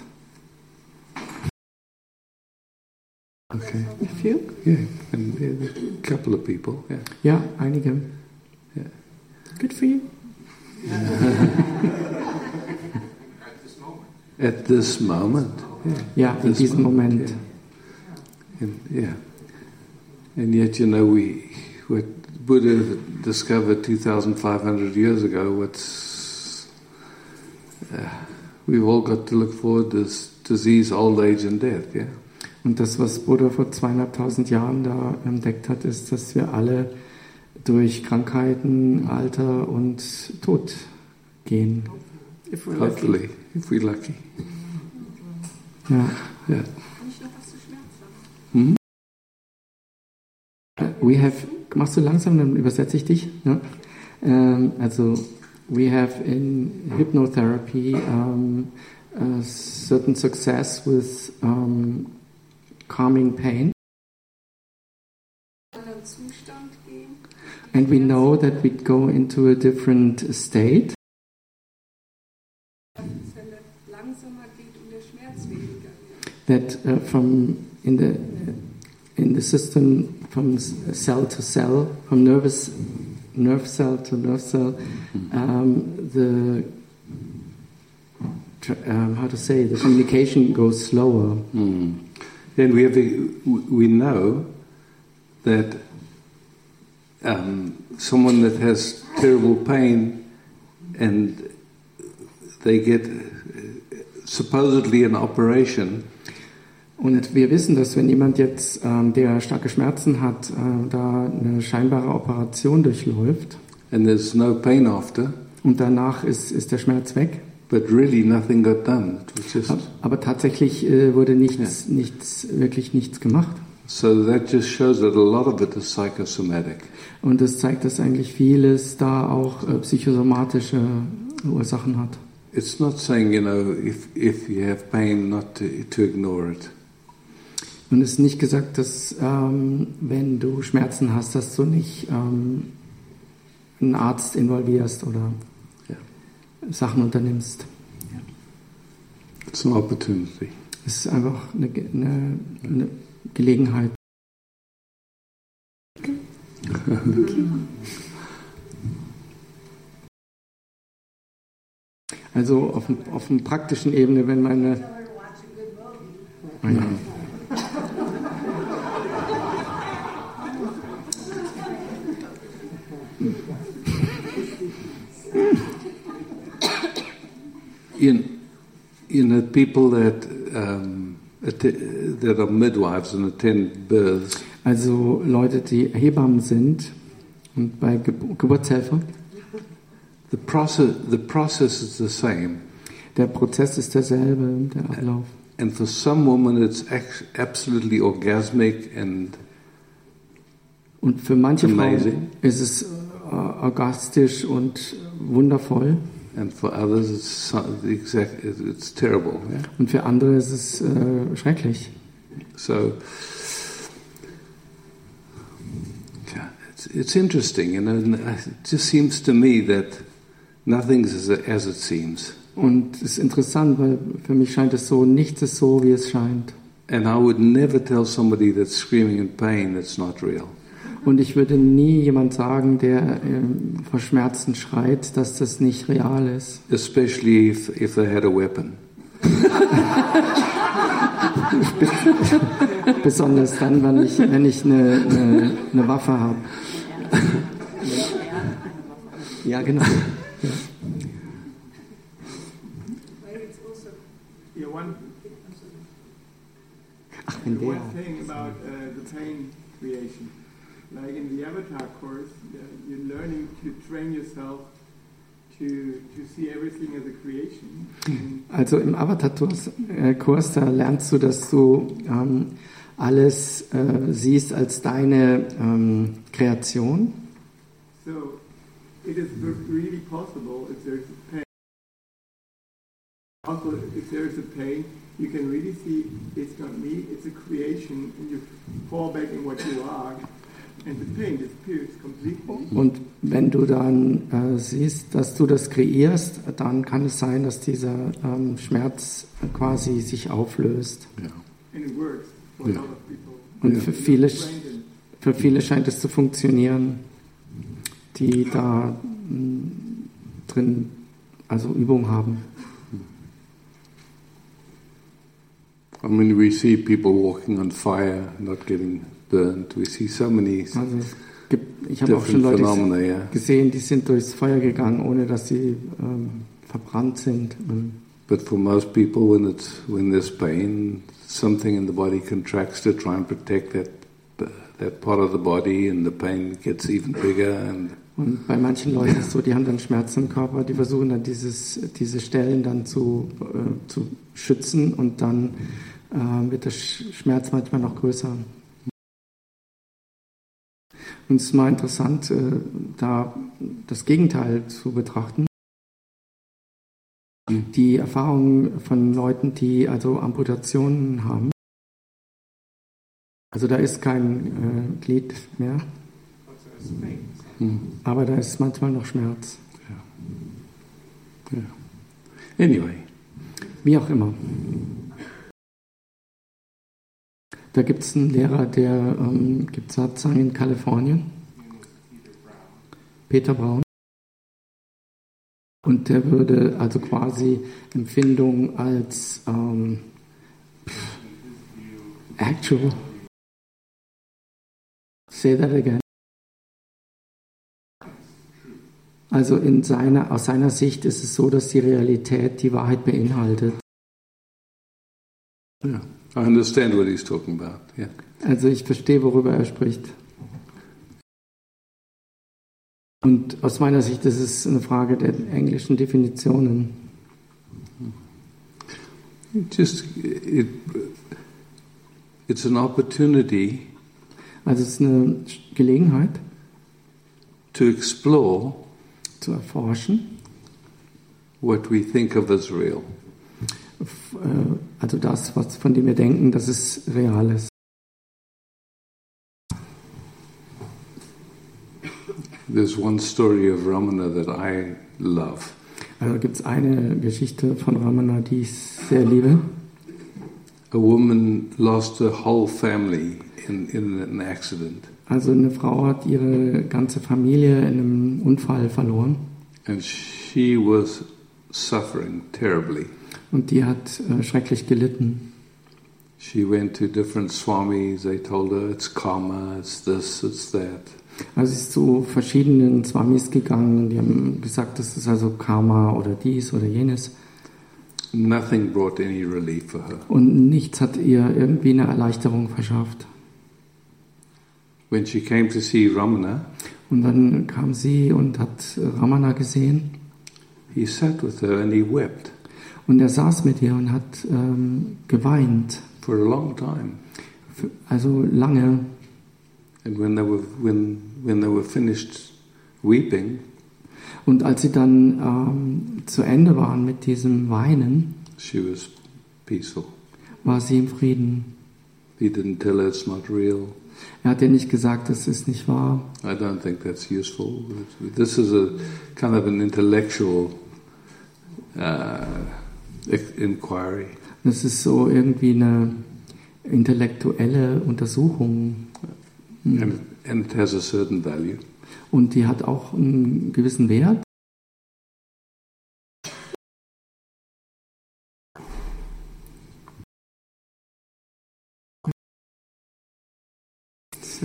Okay. A few? Yeah, and yeah, a couple of people. Yeah. Ja, einige. Yeah. Good for you. At this moment. Yeah. Ja, in This diesem Moment. Yeah. And, yeah. And yet, you know, we what Buddha discovered two thousand five hundred years ago. What's uh, we've all got to look forward to this disease, old age, and death. Yeah. Und das, was Buddha vor zweieinhalbtausend Jahren da entdeckt hat, ist, dass wir alle durch Krankheiten, Alter und Tod gehen. If we're Hopefully, lucky. if we're lucky. Ja. Yeah. Mhm. We have, machst du langsam, dann übersetze ich dich. Ja? Um, also, we have in hypnotherapy um, a certain success with um, calming pain. And we know that we go into a different state. That uh, from in the in the system from cell to cell, from nervous nerve cell to nerve cell, um, the um, how to say the communication goes slower. Mm. And we have the, we know that um, someone that has terrible pain and they get supposedly an operation. Und wir wissen, dass wenn jemand jetzt, ähm, der starke Schmerzen hat, äh, da eine scheinbare Operation durchläuft, and there's no pain after, und danach ist, ist der Schmerz weg. But really nothing got done. It was just, aber tatsächlich äh, wurde nichts, yeah. nichts, wirklich nichts gemacht. So that just shows that a lot of it is psychosomatic. Und das zeigt, dass eigentlich vieles da auch äh, psychosomatische Ursachen hat. It's not saying, you know, if if you have pain, not to, to ignore it. Und es ist nicht gesagt, dass ähm, wenn du Schmerzen hast, dass du nicht ähm, einen Arzt involvierst oder yeah. Sachen unternimmst. It's an opportunity. Es ist einfach eine, eine, eine Gelegenheit. Also auf, auf einer praktischen Ebene, wenn meine... Oh ja. You, you know, people that um, that are midwives and attend births. Also Leute, die Hebammen sind und bei Ge Geburtshelfer. The process, the process is the same. Der Prozess ist derselbe, der Ablauf. And for some women, it's absolutely orgasmic and und für manche amazing. Frauen ist es uh, orgastisch und wundervoll. And for others, it's exact, it's terrible. Yeah? Und für andere ist es uh, schrecklich. So, yeah, it's, it's interesting, you know. It just seems to me that nothing is as it seems. Und es ist interessant, weil für mich scheint es so, nichts ist so, wie es scheint. And I would never tell somebody that's screaming in pain that's not real. Und ich würde nie jemand sagen, der ähm, vor Schmerzen schreit, dass das nicht real ist. Especially if, if they had a weapon. Besonders dann, wenn ich, wenn ich eine, eine, eine Waffe habe. Ja, genau. Ja. Ach, wenn der. One thing about uh, the pain creation, like in the Avatar course, uh, you're learning to train yourself to to see everything as a creation. Also im Avatar-Kurs, da lernst du, dass du ähm, alles äh, siehst als deine ähm, Kreation. So it is really possible if there's a pain. Also, if there is a pain, you can really see it's not me, it's a creation, and you fall back in what you are, and the pain disappears completely. Und wenn du dann äh, siehst, dass du das kreierst, dann kann es sein, dass dieser ähm, Schmerz quasi sich auflöst. Ja. And it works for Ja. a lot of people. Und für viele, für viele scheint es zu funktionieren, die da mh, drin also Übung haben. I mean, we see people walking on fire, not getting burned. We see so many Also es gibt, ich habe auch schon different Leute phenomena, yeah. gesehen, die sind durchs Feuer gegangen, ohne dass sie ähm, verbrannt sind. Und But for most people, when it's when there's pain, something in the body contracts to try and protect that that part of the body, and the pain gets even bigger. And Und bei manchen Leuten ist es so, die haben dann Schmerzen im Körper, die versuchen dann dieses, diese Stellen dann zu, äh, zu schützen und dann äh, wird der Schmerz manchmal noch größer. Und es ist mal interessant, äh, da das Gegenteil zu betrachten. Die Erfahrungen von Leuten, die also Amputationen haben. Also da ist kein äh, Glied mehr. Aber da ist manchmal noch Schmerz. Ja. Ja. Anyway. Wie auch immer. Da gibt es einen Lehrer, der ähm, gibt es sozusagen in Kalifornien. Peter Braun. Und der würde also quasi Empfindung als ähm, actual. Say that again. Also in seiner, aus seiner Sicht ist es so, dass die Realität die Wahrheit beinhaltet. Yeah. I understand what he's talking about. Yeah. Also ich verstehe, worüber er spricht. Und aus meiner Sicht ist es eine Frage der englischen Definitionen. Just it, it's an opportunity. Also es ist eine Gelegenheit, to explore zu erforschen, what we think of as real. Also das, was von dem wir denken, dass es real ist. There's one story of Ramana that I love. Also gibt es eine Geschichte von Ramana, die ich sehr liebe. A woman lost her whole family in, in an accident. Also eine Frau hat ihre ganze Familie in einem Unfall verloren. And she was suffering terribly. Und die hat äh, schrecklich gelitten. She went to different swamis. They told her it's karma, it's this, it's that. Also sie ist zu verschiedenen Swamis gegangen. Die haben gesagt, das ist also Karma oder dies oder jenes. Nothing brought any relief for her. Und nichts hat ihr irgendwie eine Erleichterung verschafft. When she came to see Ramana, und dann kam sie und hat Ramana gesehen. He sat with her and he wept. Und er saß mit ihr und hat ähm, geweint. For a long time. Für, also lange. And when they were when when they were finished weeping, und als sie dann ähm, zu Ende waren mit diesem Weinen, she was peaceful. War sie im Frieden. He didn't tell her it's not real. Er hat ihr nicht gesagt, es ist nicht wahr. I don't think that's useful. This is a kind of an intellectual uh, inquiry. Das ist so irgendwie eine intellektuelle Untersuchung. And, and it has a certain value. Und die hat auch einen gewissen Wert. So,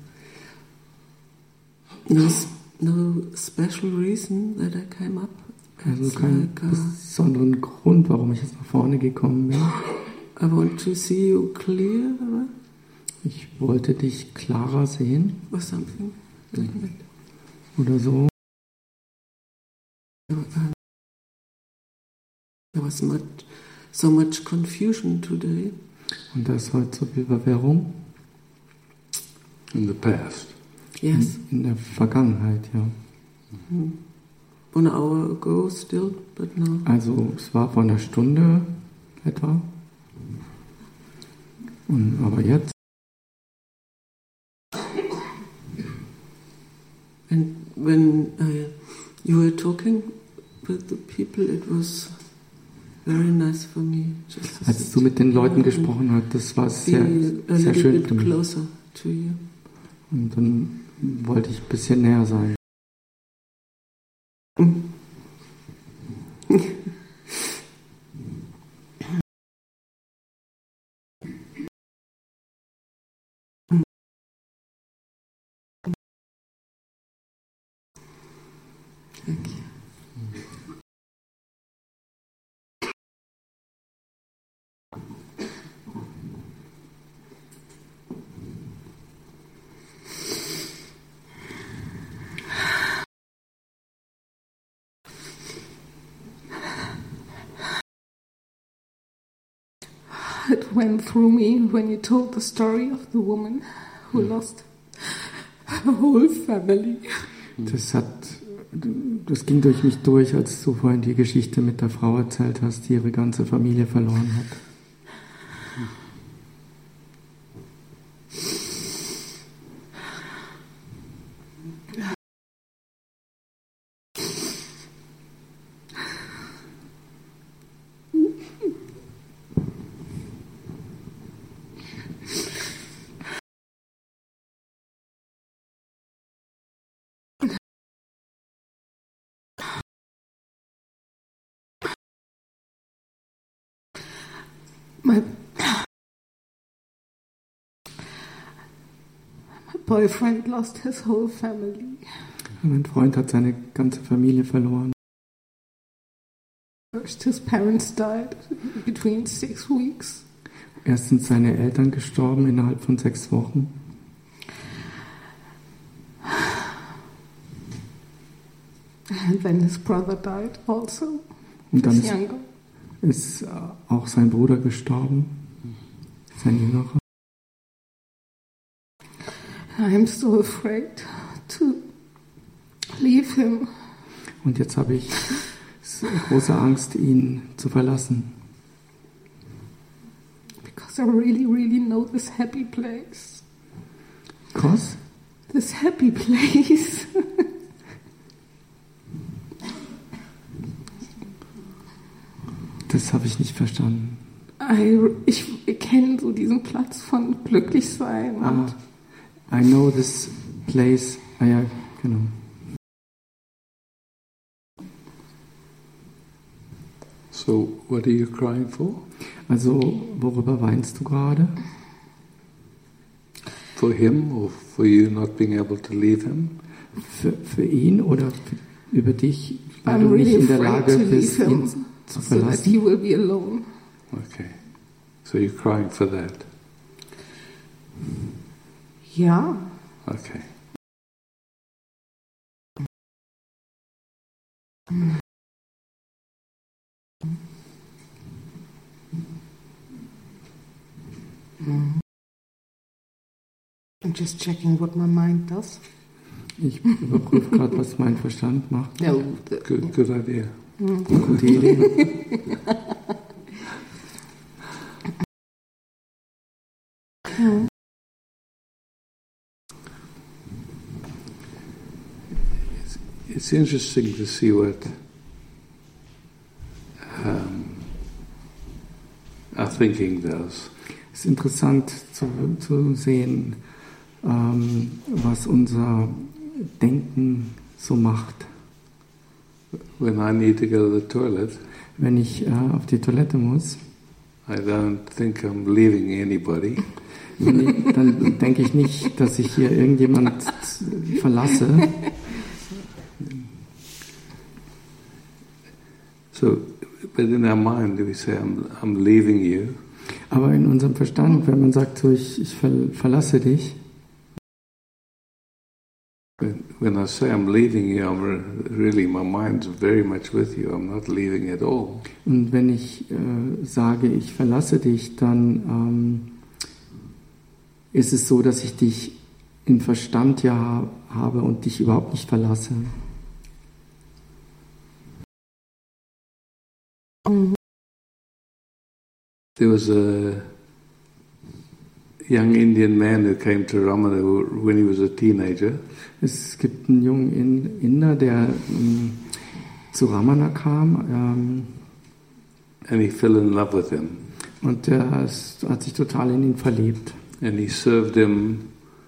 no, no special reason that I came up. Also keinen like, uh, besonderen Grund, warum ich jetzt nach vorne gekommen bin. I want to see you clear. Or? Ich wollte dich klarer sehen. Or something. Like Oder so. that. There was much, so much confusion today. Und da ist heute so viel Verwirrung. In the past. Yes. In, in der Vergangenheit, ja. Mm-hmm. One hour ago still, but now. Also es war vor einer Stunde etwa. Und, aber jetzt. And when uh, you were talking with the people, it was very nice for me. Just Als du mit den Leuten gesprochen hast, das war sehr, sehr schön für mich. Closer to you. Und dann wollte ich ein bisschen näher sein. Mm. Thank you. It went through me when you told the story of the woman who lost her whole family. Das hat, das ging durch mich durch, als du vorhin die Geschichte mit der Frau erzählt hast, die ihre ganze Familie verloren hat. My, my boyfriend lost his whole family. Mein Freund hat seine ganze Familie verloren. First, his parents died between six weeks. Erst sind seine Eltern gestorben innerhalb von sechs Wochen. And then his brother died also. Und dann his ist, younger. ist auch sein Bruder gestorben, sein Jüngerer. I'm so afraid to leave him. Und jetzt habe ich große Angst, ihn zu verlassen. Because I really, really know this happy place. Because? This happy place. Das habe ich nicht verstanden. I, ich ich kenne so diesen Platz von glücklich sein. Ah, I know this place. Ah ja, genau. So, what are you crying for? Also, worüber weinst du gerade? For him or for you not being able to leave him? Für, für ihn oder für, über dich, weil I'm du nicht really in der Lage bist, ihn him, zu so that verlassen? he will be alone. Okay. So you're crying for that? Ja. Okay. I'm just checking what my mind does. Ich überprüfe gerade, was mein Verstand macht. No, the, Good, good idea. Gute Idee. yeah. It's, it's interesting to see what um, our thinking does. Es ist interessant zu, zu sehen, ähm, was unser Denken so macht. When I need to go to the toilet, Wenn ich äh, auf die Toilette muss, I don't think I'm leaving anybody. ich, dann denke ich nicht, dass ich hier irgendjemand verlasse. So, but in our mind we say, I'm, I'm leaving you. Aber in unserem Verstand, wenn man sagt, so, ich, ich ver, verlasse dich, When, when I say I'm leaving you, I'm re- really, my mind's very much with you. I'm not leaving at all. Und wenn ich äh, sage, ich verlasse dich, dann ähm, ist es so, dass ich dich im Verstand ja habe und dich überhaupt nicht verlasse. There was a young Indian man who came to Ramana when he was a teenager. Es gibt einen jungen Inder, der ähm, zu Ramana kam. Ähm, And he fell in love with him. Und der ist, hat sich total in ihn verliebt. And he served him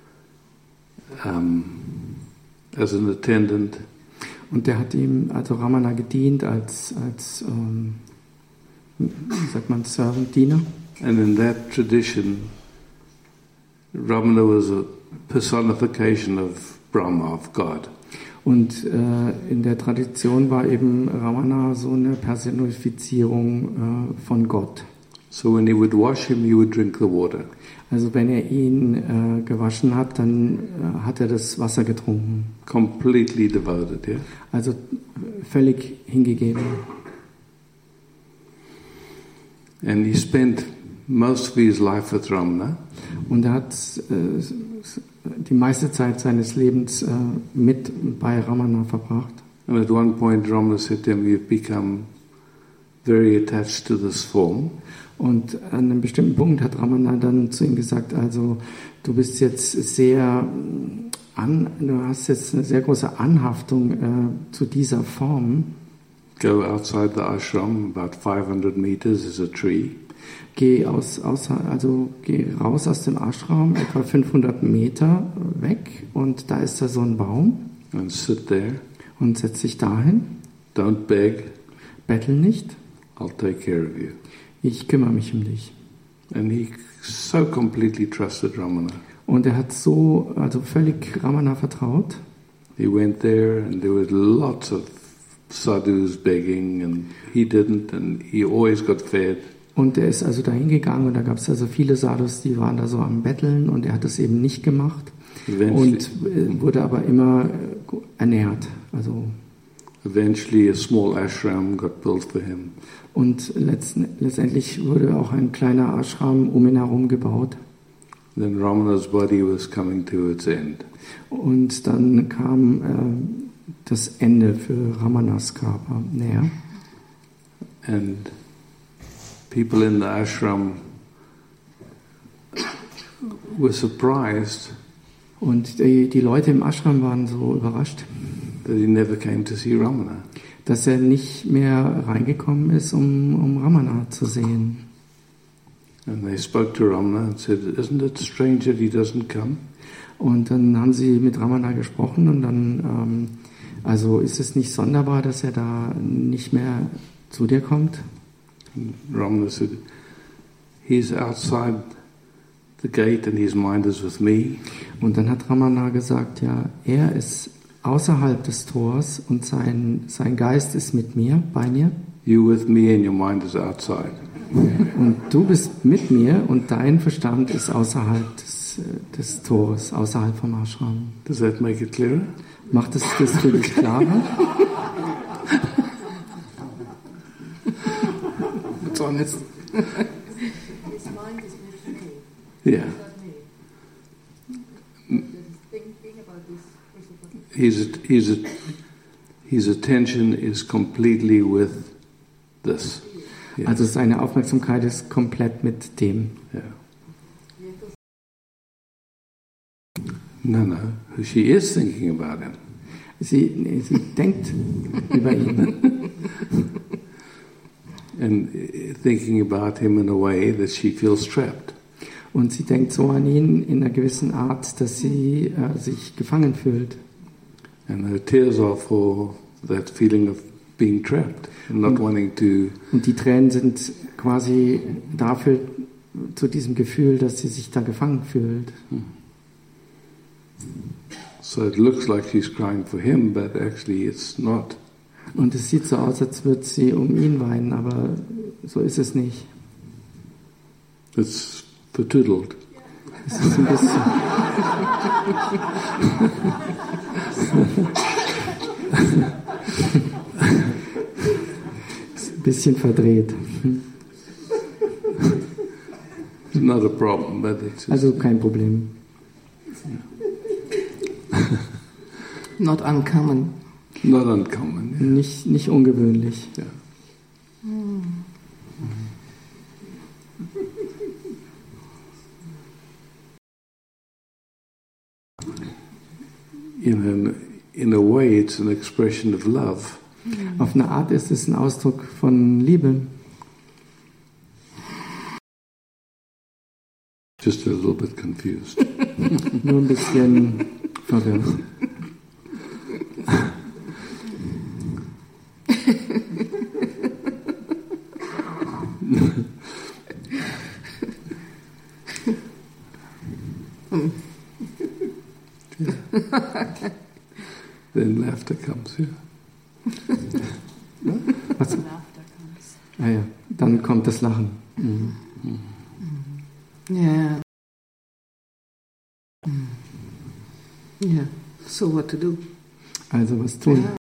um, as an attendant. Und der hat ihm, also Ramana, gedient als, als ähm, wie sagt man, Servant, Diener. And in that tradition, Ramana was a personification of Brahma, of God. Und äh, in der Tradition war eben Ramana so eine Personifizierung äh, von Gott. So when he would wash him, he would drink the water. Also wenn er ihn äh, gewaschen hat, dann äh, hat er das Wasser getrunken. Completely devoted, yeah? Also völlig hingegeben. And he spent most of his life with Ramana. Und er hat äh, die meiste Zeit seines Lebens äh, mit bei Ramana verbracht. And at one point Ramana said to him, "You've become very attached to this form." Und an einem bestimmten Punkt hat Ramana dann zu ihm gesagt, also du bist jetzt sehr an, du hast jetzt eine sehr große Anhaftung äh, zu dieser Form. Go outside the ashram, about five hundred meters is a tree. Geh aus, aus, also geh raus aus dem Ashram, etwa fünfhundert Meter weg, und da ist da so ein Baum. And sit there. Und setz dich dahin. Don't beg. Bettel nicht. I'll take care of you. Ich kümmere mich um dich. And he so completely trusted Ramana. Und er hat so, also völlig Ramana vertraut. He went there and there were lots of sadhus begging and he didn't and he always got fed. Und er ist also dahin gegangen und da gab es also viele Sadhus, die waren da so am Betteln und er hat es eben nicht gemacht. Eventually, und äh, wurde aber immer ernährt. Also eventually a small ashram got built for him. Und letzten, letztendlich wurde auch ein kleiner Ashram um ihn herum gebaut. Then Ramana's body was coming to its end. Und dann kam äh, das Ende für Ramanas Körper näher. And people in the ashram were surprised. Und die, die Leute im Ashram waren so überrascht, that he never came to see Ramana. Dass er nicht mehr reingekommen ist, um, um Ramana zu sehen. And they spoke to Ramana and said, "Isn't it strange that he doesn't come?" Und dann haben sie mit Ramana gesprochen und dann, ähm, also ist es nicht sonderbar, dass er da nicht mehr zu dir kommt? And Ramana said, "He's outside the gate and his mind is with me." Und dann hat Ramana gesagt, ja, er ist außerhalb des Tors und sein, sein Geist ist mit mir, bei mir. You with me and your mind is outside. Und du bist mit mir und dein Verstand ist außerhalb des, des Tors, außerhalb vom Ashram. Does that make it clearer? Macht es das für dich klarer? It's honest. His mind is with me. Yeah. His, his, his attention is completely with this. Yeah. Also seine Aufmerksamkeit ist komplett mit dem. Yeah. No, no. She is thinking about him. Sie, nee, sie denkt über ihn. And thinking about him in a way that she feels trapped. Und sie denkt so an ihn in einer gewissen Art, dass sie äh, sich gefangen fühlt. And her tears are for that feeling of being trapped and not und, wanting to. Und die Tränen sind quasi dafür, zu diesem Gefühl, dass sie sich da gefangen fühlt. So it looks like she's crying for him, but actually it's not. Und es sieht so aus, als würde sie um ihn weinen, aber so ist es nicht. It's vertüdelt. Es ist ein bisschen. Ist ein bisschen verdreht. It's not a problem, but it's just Also kein Problem. Not uncommon. not uncommon. Yeah. Nicht, nicht ungewöhnlich. Yeah. Mm. In a, in a way, it's an expression of love. Auf eine Art ist es ein Ausdruck von Liebe. Just a little bit confused. Nur ein bisschen verwirrt. Then laughter comes, yeah. Was? Ah ja, dann kommt das Lachen. Mhm. Yeah. Mm. Yeah. So what to do? Also was tun? Yeah.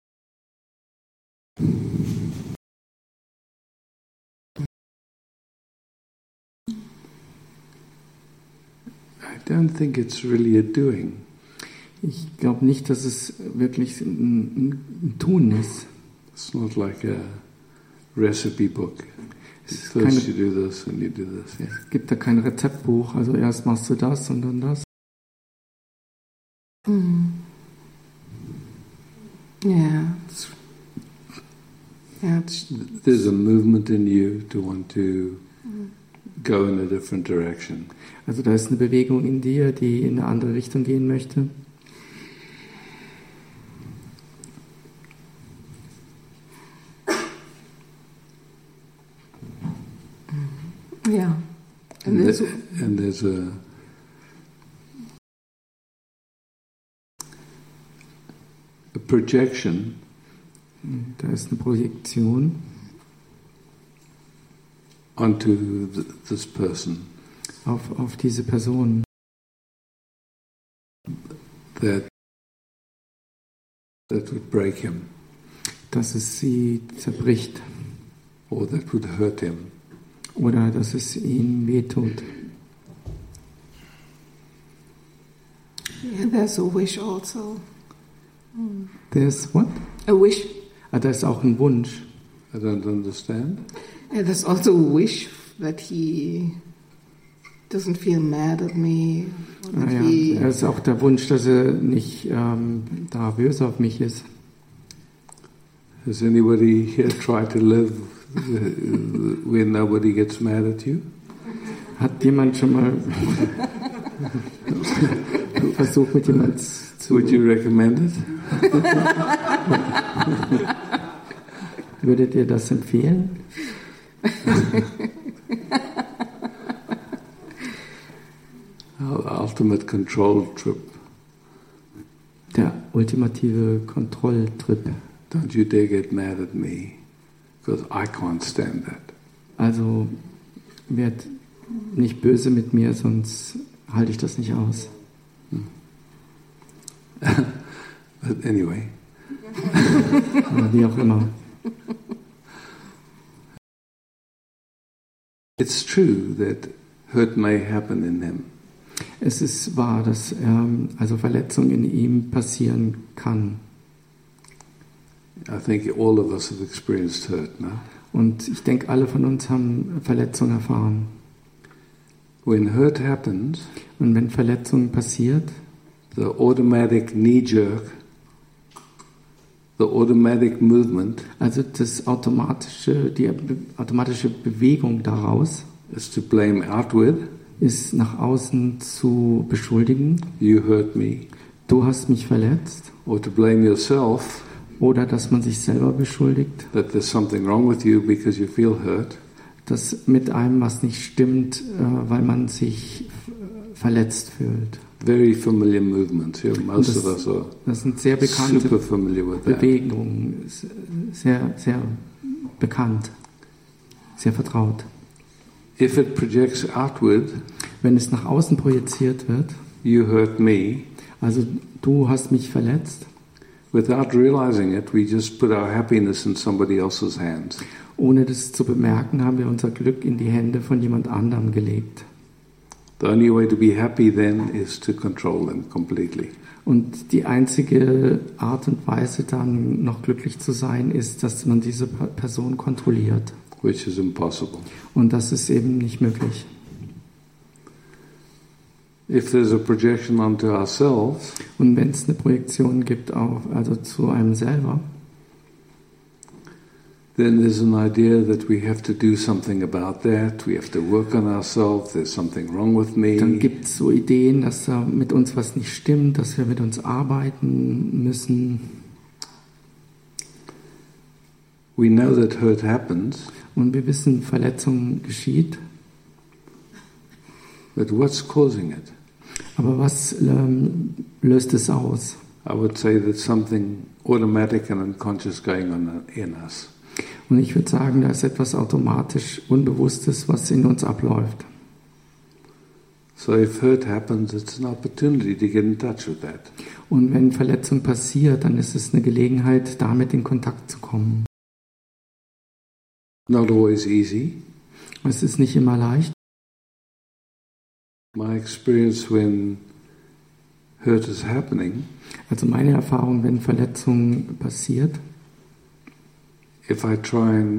I don't think it's really a doing. Ich glaube nicht, dass es wirklich ein, ein Tun ist. It's not like a recipe book. Es First keine, you do this and you do this. Yeah. es gibt da kein Rezeptbuch. Also erst machst du das und dann das. Mm. Yeah. It's, yeah. It's, There's a movement in you to want to go in a different direction. Also da ist eine Bewegung in dir, die in eine andere Richtung gehen möchte. yeah. And And, there's, the, and there's a a projection Da ist eine Projektion onto th- this person auf, auf diese Person, that that would break him dass es sie zerbricht or that would hurt him. oder dass es ihm wehtut. yeah, there's a wish also. Mm. There's what? A wish. Ah, da ist auch ein Wunsch. I don't understand. Yeah, there's also a wish that he doesn't feel mad at me. Or that Ah, ja. he, Da ist auch der Wunsch, dass er nicht ähm, da böse auf mich ist. Has anybody here tried to live uh, where nobody gets mad at you? Hat jemand schon mal versucht, mit jemandem zu... Would you recommend it? Würdet ihr das empfehlen? Ultimate control trip. Der ultimative Kontrolltrip. Don't you dare get mad at me, because I can't stand that. Also werd nicht böse mit mir, sonst halte ich das nicht aus. But anyway. Aber wie auch immer. It's true that hurt may happen in him. Es ist wahr, dass ähm, also Verletzung in ihm passieren kann. I think all of us have experienced hurt, no? Und ich denke, alle von uns haben Verletzung erfahren. When hurt happens, Und wenn Verletzung passiert, the automatic knee-jerk, the automatic movement also das automatische, die be- automatische Bewegung daraus, is to blame outward. ist nach außen zu beschuldigen. You hurt me. Du hast mich verletzt. Or to blame yourself Oder dass man sich selber beschuldigt, that there's something wrong with you because you feel hurt. dass mit einem was nicht stimmt, äh, weil man sich f- verletzt fühlt. Very familiar movements. Yeah, most Das- of us are Das sind sehr bekannte super familiar with that. Bewegungen, s- sehr, sehr bekannt, sehr vertraut. If it projects outward, Wenn es nach außen projiziert wird, you hurt me, Also du hast mich verletzt. Without realizing it, we just put our happiness in somebody else's hands. Ohne das zu bemerken, haben wir unser Glück in die Hände von jemand anderem gelegt. The only way to be happy then is to control them completely. Und die einzige Art und Weise, dann noch glücklich zu sein, ist, dass man diese Person kontrolliert. Which is impossible. Und das ist eben nicht möglich. If there's a projection onto ourselves, und wenn es eine Projektion gibt, auch also zu einem selber, then there's an idea that we have to do something about that. We have to work on ourselves. There's something wrong with me. Dann gibt es so Ideen, dass da mit uns was nicht stimmt, dass wir mit uns arbeiten müssen. We know that hurt happens. Und wir wissen, Verletzung geschieht. But what's causing it? Aber was ähm, löst es aus? I would say that something automatic and unconscious going on in us. Und ich würde sagen, da ist etwas automatisch Unbewusstes, was in uns abläuft. So if hurt happens, it's an opportunity to get in touch with that. Und wenn Verletzung passiert, dann ist es eine Gelegenheit, damit in Kontakt zu kommen. Not always easy. Es ist nicht immer leicht. My experience when hurt is happening, also meine Erfahrung, wenn Verletzung passiert, if I try and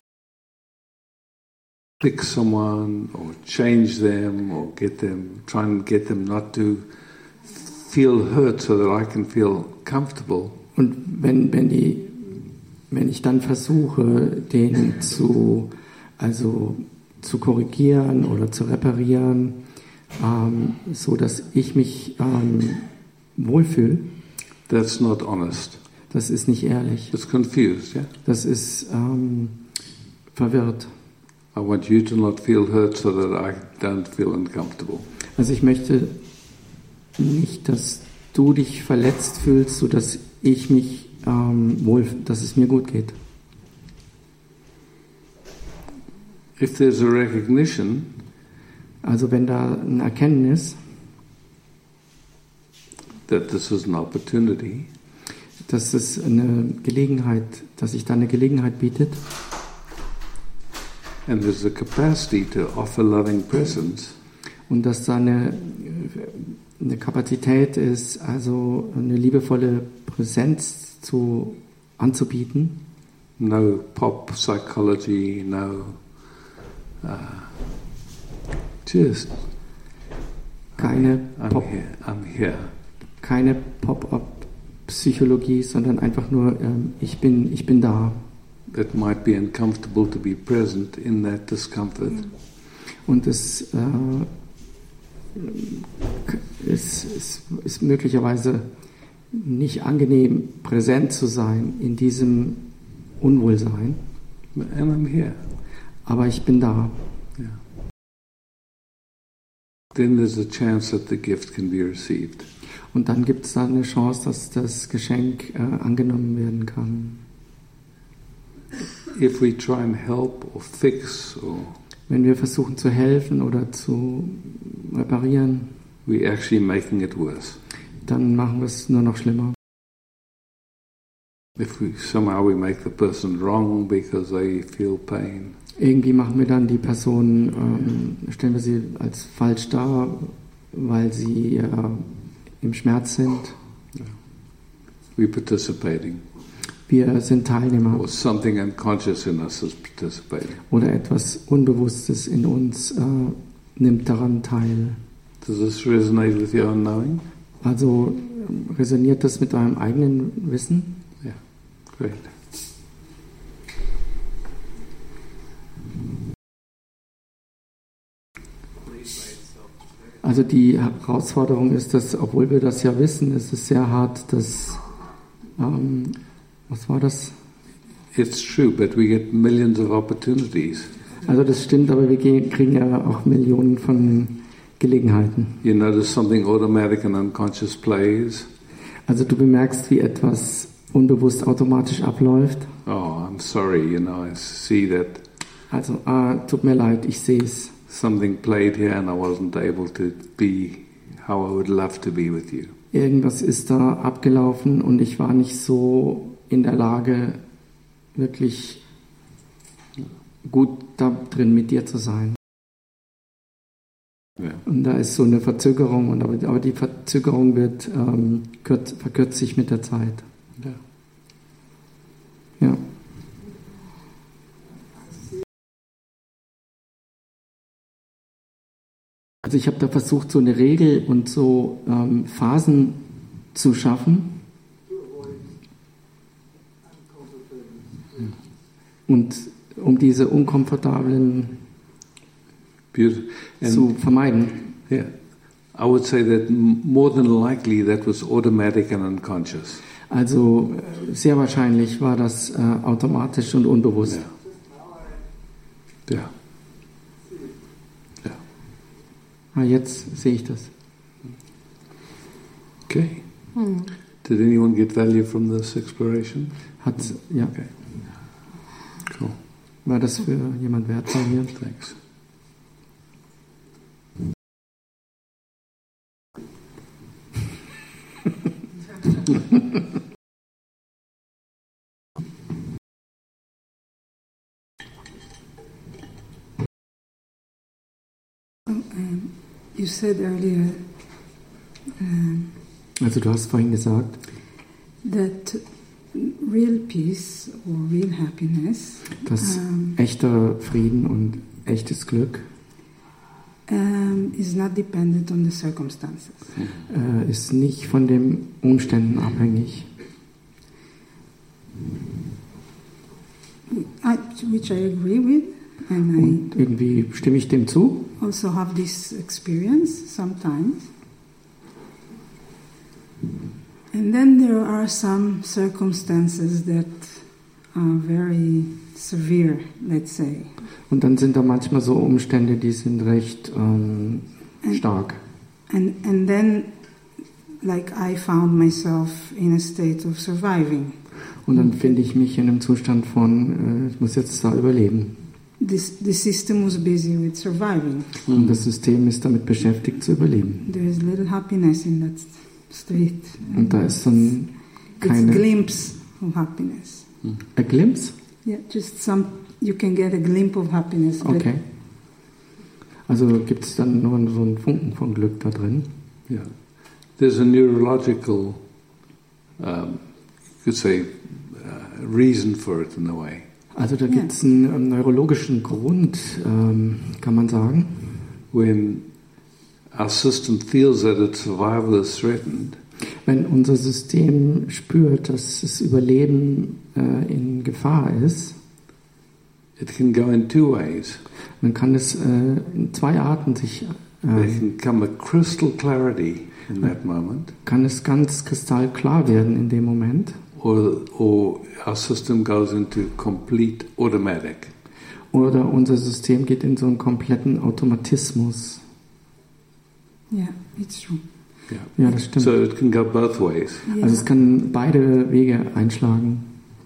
fix someone or change them or get them, try and get them not to feel hurt so that I can feel comfortable. Und wenn, wenn, die, wenn ich dann versuche, den zu, also zu korrigieren oder zu reparieren, ähm, so dass ich mich ähm, wohlfühle, that's not honest. Das ist nicht ehrlich. It's confused, yeah? Das ist ähm, verwirrt. I want you to not feel hurt so that I don't feel uncomfortable. Also ich möchte nicht, dass du dich verletzt fühlst, so dass ich mich ähm, wohl, dass es mir gut geht. If there's a recognition, also wenn da ein Erkenntnis, that this is an opportunity, dass es eine Gelegenheit, dass sich da eine Gelegenheit bietet, and there's a capacity to offer loving presence, und dass da eine, eine Kapazität ist, also eine liebevolle Präsenz zu, anzubieten. No pop psychology, no uh, just keine I'm Pop, here, I'm here. keine Pop-up-Psychologie, sondern einfach nur ähm, ich bin, ich bin da. It might be uncomfortable to be present in that discomfort. Und es äh, ist, ist, ist möglicherweise nicht angenehm, präsent zu sein in diesem Unwohlsein. And I'm here. Aber ich bin da. Yeah. Then there's a chance that the gift can be received. Und dann gibt es da eine Chance, dass das Geschenk äh, angenommen werden kann. If we try and help or fix or wenn wir versuchen zu helfen oder zu reparieren, we actually making it worse. Dann machen wir es nur noch schlimmer. If we somehow we make the person wrong because they feel pain. Irgendwie machen wir dann die Person, ähm, stellen wir sie als falsch dar, weil sie äh, im Schmerz sind. Yeah. We participating. Wir sind Teilnehmer. Or something unconscious in us is participating. Oder etwas Unbewusstes in uns äh, nimmt daran teil. Does this resonate with your own knowing? Also resoniert das mit eurem eigenen Wissen? Yeah, great. Also die Herausforderung ist, dass, obwohl wir das ja wissen, ist es sehr hart, dass ähm, was war das? It's true, but we get millions of opportunities. Also das stimmt, aber wir gehen, kriegen ja auch Millionen von Gelegenheiten. You notice something automatic and unconscious plays. Also du bemerkst, wie etwas unbewusst automatisch abläuft. Oh, I'm sorry, you know, I see that. Also, ah, tut mir leid, ich sehe es. Something played here and I wasn't able to be how I would love to be with you. irgendwas ist da abgelaufen und ich war nicht so in der Lage, wirklich gut da drin mit dir zu sein. Ja. Und da ist so eine Verzögerung, und aber, aber die Verzögerung wird ähm, kürz, verkürzt sich mit der Zeit. Ja. Ja. Also ich habe da versucht, so eine Regel und so ähm, Phasen zu schaffen. Und um diese unkomfortablen zu vermeiden. Yeah. I would say that more than likely that was automatic and unconscious. Also sehr wahrscheinlich war das äh, automatisch und unbewusst. Ja. Ja. Ja. Ah, jetzt sehe ich das. Okay. Hm. Did anyone get value from this exploration? Hat, ja. Okay. Cool. War das für jemand wertvoll hier? Thanks. Um, you said earlier um, Also du hast vorhin gesagt, that real peace or real happiness dass um, echter Frieden und echtes Glück um, is not dependent on the circumstances. äh, ist nicht von den Umständen abhängig. I, which I agree with, and Und irgendwie stimme ich dem zu. I also have this experience sometimes. And then there are some circumstances that are very severe, let's say. Und dann sind da manchmal so Umstände, die sind recht ähm, stark. And and then, like I found myself in a state of surviving. Und dann finde ich mich in einem Zustand von, äh, ich muss jetzt da überleben. This the system was busy with surviving. Und das System ist damit beschäftigt zu überleben. There is little happiness in that state. Und da ist dann keine... It's a glimpse of happiness. A glimpse? Yeah, just some. You can get a glimpse of happiness. but Okay. Also gibt es dann nur so einen Funken von Glück da drin? Yeah. There's a neurological, um, you could say, uh, reason for it in a way. Also da gibt es einen ähm, neurologischen Grund, ähm, kann man sagen. When our system feels that its survival is threatened, Wenn unser System spürt, dass das Überleben äh, in Gefahr ist, it can go in two ways. dann kann es äh, in zwei Arten sich There äh, can come a crystal clarity in that moment, kann es ganz kristallklar werden in dem Moment, or or our system goes into complete automatic. oder unser System geht in so einen kompletten Automatismus. Yeah, it's true. Yeah. Ja, das stimmt. So it can go both ways. Yeah. Also es kann beide Wege einschlagen.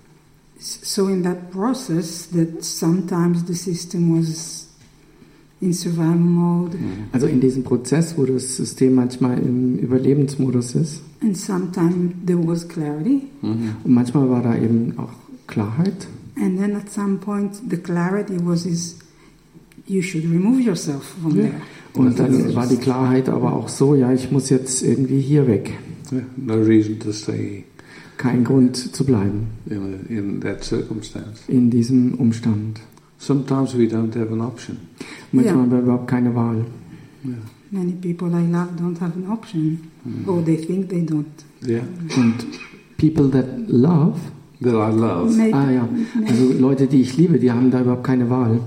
So in that process, that sometimes the system was in survival mode, Also in diesem Prozess, wo das System manchmal im Überlebensmodus ist, and sometimes there was clarity, Mhm. und manchmal war da eben auch Klarheit. and then at some point the clarity was is you should remove yourself from Ja. there. Und dann war die Klarheit aber auch so, ja, ich muss jetzt irgendwie hier weg. Yeah, no reason to stay Kein Grund zu bleiben in, a, in that circumstance. in diesem Umstand. Sometimes we don't have an option. Manchmal Ja. haben wir überhaupt keine Wahl. Yeah. Many people I love don't have an option, or they think they don't. Yeah. Und people that love, That I love. Maybe- ah ja, also Leute, die ich liebe, die haben da überhaupt keine Wahl.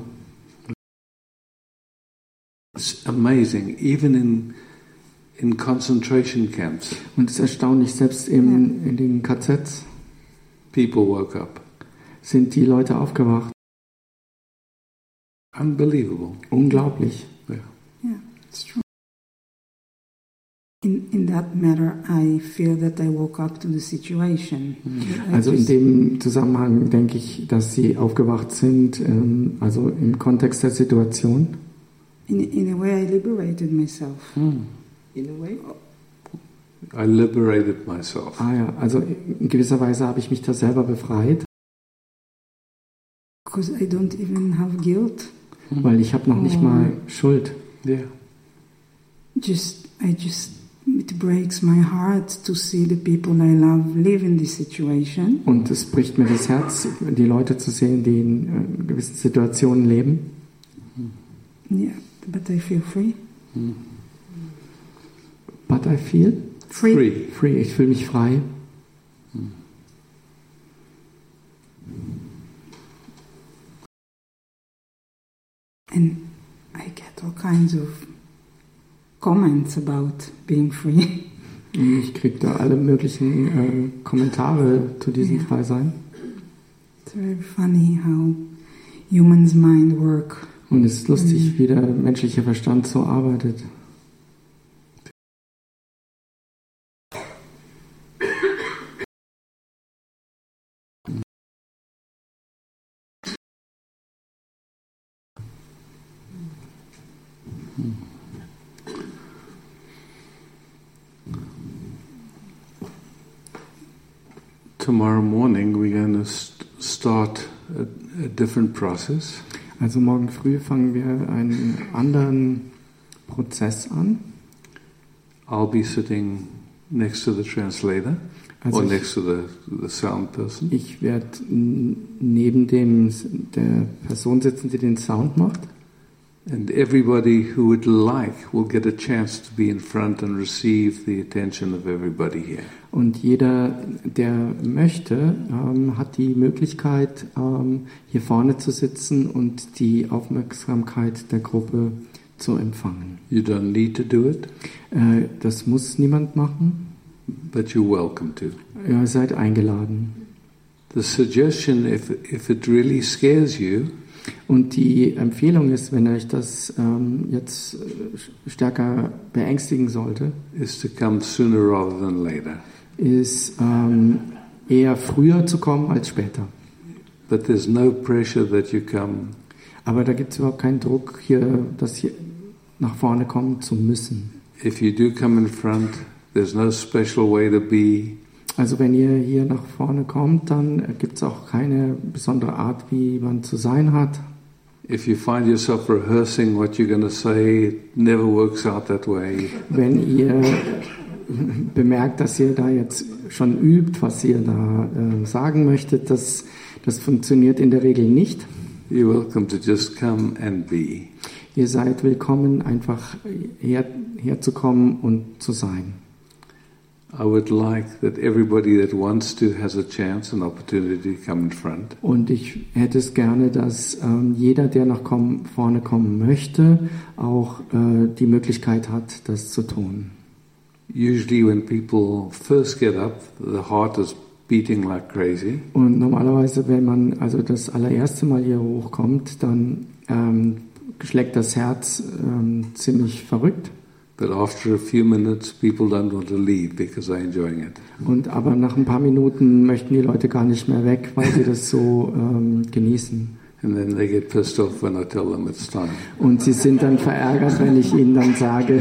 It's amazing, even in in concentration camps, Und es ist erstaunlich, selbst im, in den K Zs people woke up. sind die Leute aufgewacht. Unbelievable. Unglaublich. Yeah. Yeah, it's true. In in that matter, I feel that I woke up to the situation. I Also in just- dem Zusammenhang denke ich, dass sie aufgewacht sind, ähm, also im Kontext der Situation. in in a way, I liberated myself. Mm. In a way, I liberated myself. Ah ja, also in gewisser Weise habe ich mich da selber befreit. Because I don't even have guilt. Weil ich habe noch nicht mal Schuld. Yeah. Just, I just, it breaks my heart to see the people I love live in this situation. Und es bricht mir das Herz, die Leute zu sehen, die in äh, gewissen Situationen leben. Yeah, but I feel free. But I feel free. Free. Free. Ich fühle mich frei. And I get all kinds of comments about being free. Ich kriege da alle möglichen äh, Kommentare zu diesem Yeah. Freisein. It's very funny how humans' mind work. Und es ist lustig, wie der menschliche Verstand so arbeitet. Tomorrow morning we're going to st- start a, a different process. Also morgen früh fangen wir einen anderen Prozess an. I'll be sitting next to the translator Also or ich- next to the, the sound person. Ich werde n- neben dem, der Person sitzen, die den Sound macht. And everybody who would like will get a chance to be in front and receive the attention of everybody here. Und jeder, der möchte, ähm, hat die Möglichkeit, ähm, hier vorne zu sitzen und die Aufmerksamkeit der Gruppe zu empfangen. You don't need to do it, Äh, das muss niemand machen. but you're welcome to. Ihr seid eingeladen. The suggestion, if, if it really scares you, Und die Empfehlung ist, wenn euch das ähm, jetzt äh, stärker beängstigen sollte, is to come sooner rather than later. ist ähm, eher früher zu kommen als später. But there's no pressure that you come. Aber da gibt es überhaupt keinen Druck, hier, das hier nach vorne kommen zu müssen. If you do come in front, there's no special way to be. Also wenn ihr hier nach vorne kommt, dann gibt es auch keine besondere Art, wie man zu sein hat. If you find yourself rehearsing what you're going to say, it never works out that way. Wenn ihr bemerkt, dass ihr da jetzt schon übt, was ihr da äh, sagen möchtet, das, das funktioniert in der Regel nicht. You're welcome to just come and be. Ihr seid willkommen, einfach her, herzukommen und zu sein. I would like that everybody that wants to has a chance, an opportunity to come in front. Und ich hätte es gerne, dass ähm, jeder, der nach kommen, vorne kommen möchte, auch äh, die Möglichkeit hat, das zu tun. Usually when people first get up, the heart is beating like crazy. Und normalerweise, wenn man also das allererste Mal hier hochkommt, dann ähm, schlägt das Herz ähm, ziemlich verrückt. But after a few minutes, people don't want to leave because they're enjoying it. Und aber nach ein paar Minuten möchten die Leute gar nicht mehr weg, weil sie das so ähm, genießen. And then they get pissed off when I tell them it's time. Und sie sind dann verärgert, wenn ich ihnen dann sage,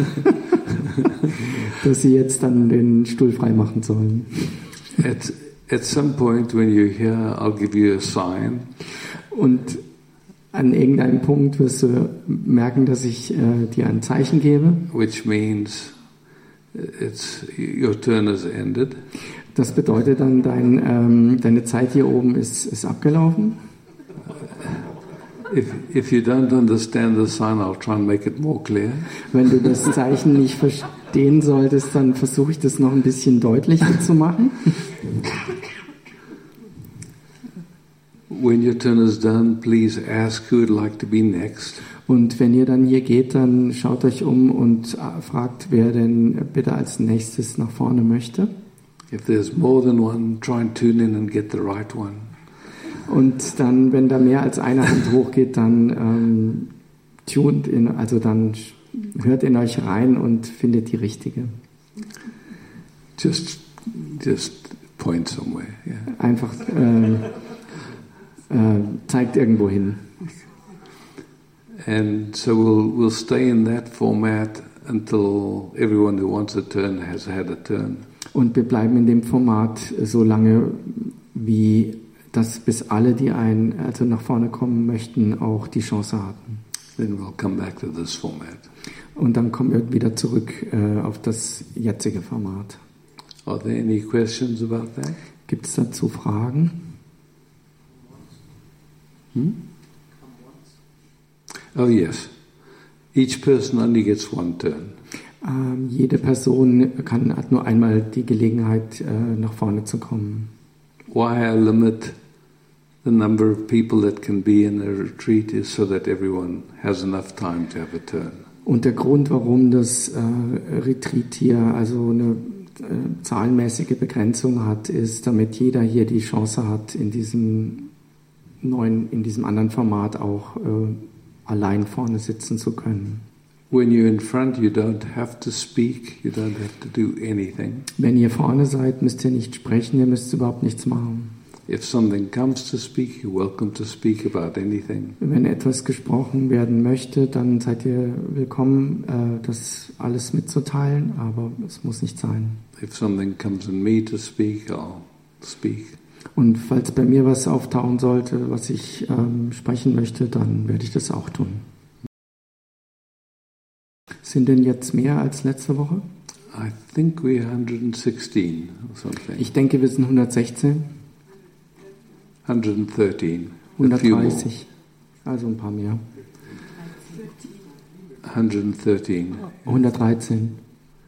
dass sie jetzt dann den Stuhl frei machen sollen. At, at some point when you're here, I'll give you a sign. Und an irgendeinem Punkt wirst du merken, dass ich äh, dir ein Zeichen gebe. Which means it's your turn has ended. Das bedeutet dann, dein, ähm, deine Zeit hier oben ist, ist abgelaufen. If, if you don't understand the sign, I'll try and make it more clear. Wenn du das Zeichen nicht verstehen solltest, dann versuche ich das noch ein bisschen deutlicher zu machen. When your turn is done, please ask who would like to be next. Und wenn ihr dann hier geht, dann schaut euch um und fragt, wer denn bitte als nächstes nach vorne möchte. If there's more than one, try and tune in and get the right one. Und dann, wenn da mehr als eine Hand hochgeht, dann ähm, tunt in, also dann hört in euch rein und findet die richtige. Just, just point somewhere. Yeah. Einfach äh, äh, zeigt irgendwo hin. And so we'll we'll stay in that format until everyone who wants a turn has had a turn. Und wir bleiben in dem Format so lange, wie das bis alle, die ein, also nach vorne kommen möchten, auch die Chance hatten. Then we'll come back to this format. Und dann kommen wir wieder zurück äh, auf das jetzige Format. Are there any questions about that? Gibt es dazu Fragen? Hmm? Oh yes. Each person only gets one turn. Ähm, jede Person kann, hat nur einmal die Gelegenheit, äh, nach vorne zu kommen. Why I limit the number of people that can be in a retreat is so that everyone has enough time to have a turn. Und der Grund, warum das äh, Retreat hier also eine äh, zahlenmäßige Begrenzung hat, ist, damit jeder hier die Chance hat, in diesem neuen, in diesem anderen Format auch äh, allein vorne sitzen zu können. When you're in front, you don't have to speak, you don't have to do anything. Wenn ihr vorne seid, müsst ihr nicht sprechen, ihr müsst überhaupt nichts machen. If something comes to speak, you're welcome to speak about anything. Wenn etwas gesprochen werden möchte, dann seid ihr willkommen, äh, das alles mitzuteilen, aber es muss nicht sein. If something comes in me to speak, I'll speak. Und falls bei mir was auftauchen sollte, was ich ähm, sprechen möchte, dann werde ich das auch tun. Sind denn jetzt mehr als letzte Woche? I think we're one hundred sixteen or something. Ich denke, wir sind hundertsechzehn. one hundred thirteen. hundertdreißig. Also ein paar mehr. one hundred thirteen. hundertdreizehn.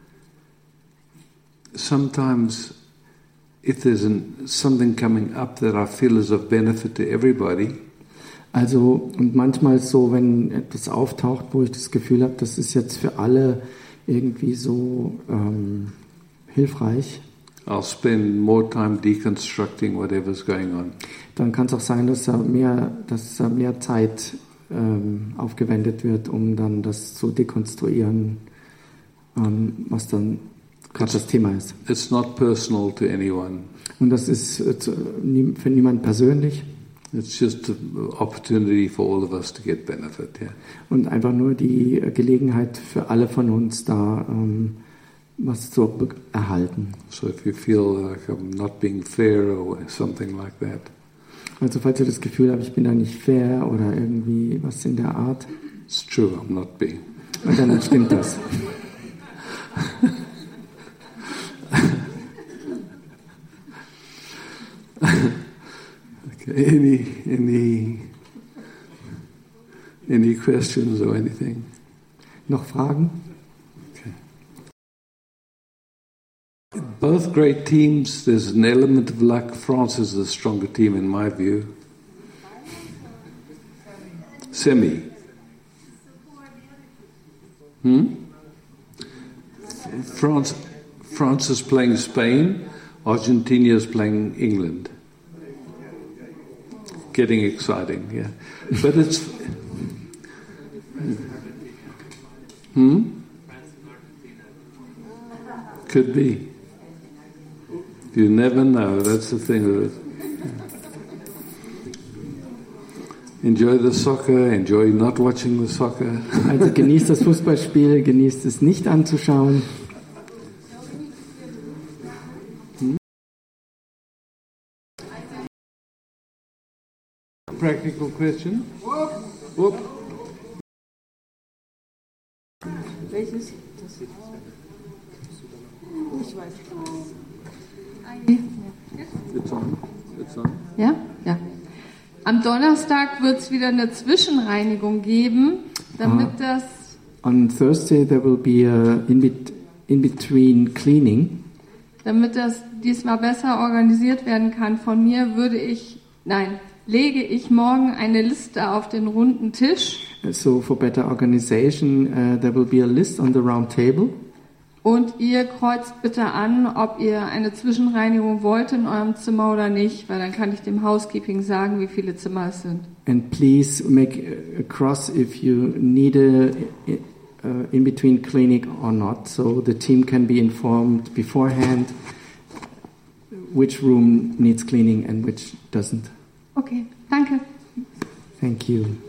Sometimes, if there's an, something coming up that I feel is of benefit to everybody. Also, und manchmal ist so, wenn etwas auftaucht, wo ich das Gefühl habe, das ist jetzt für alle irgendwie so ähm, hilfreich. I'll spend more time deconstructing whatever's going on. Dann kann es auch sein, dass da mehr, dass da mehr Zeit ähm, aufgewendet wird, um dann das zu dekonstruieren, ähm, was dann gerade das Thema ist. It's not personal to anyone. Und das ist äh, zu, nie, für niemand persönlich. It's just an opportunity for all of us to get benefit. Yeah. Und einfach nur die Gelegenheit für alle von uns da, ähm, was zu erhalten. So if you feel like I'm not being fair or something like that. Also falls ihr das Gefühl habt, ich bin da nicht fair oder irgendwie was in der Art. It's true, I'm not being. Und dann stimmt das. Okay, any any any questions or anything? Noch Fragen? Both great teams, there's an element of luck. France is the stronger team in my view. Semi. Hmm? France, France is playing Spain. Argentina is playing England. Getting exciting, yeah. But it's... Hmm? Could be. You never know. That's the thing with it. Enjoy the soccer, enjoy not watching the soccer. Also genießt das Fußballspiel, genießt es nicht anzuschauen. Practical question? Whoop. Welches? Ich weiß. It's on. It's on. Ja? Ja. Am Donnerstag wird es wieder eine Zwischenreinigung geben, damit uh, das... On Thursday there will be a in, bet- in between cleaning. Damit das diesmal besser organisiert werden kann, von mir würde ich... Nein, lege ich morgen eine Liste auf den runden Tisch. So for better organization, uh, there will be a list on the round table. Und ihr kreuzt bitte an, ob ihr eine Zwischenreinigung wollt in eurem Zimmer oder nicht, weil dann kann ich dem Housekeeping sagen, wie viele Zimmer es sind. And please make a cross if you need a uh, in-between clinic or not, so the team can be informed beforehand which room needs cleaning and which doesn't. Okay, danke. Thank you.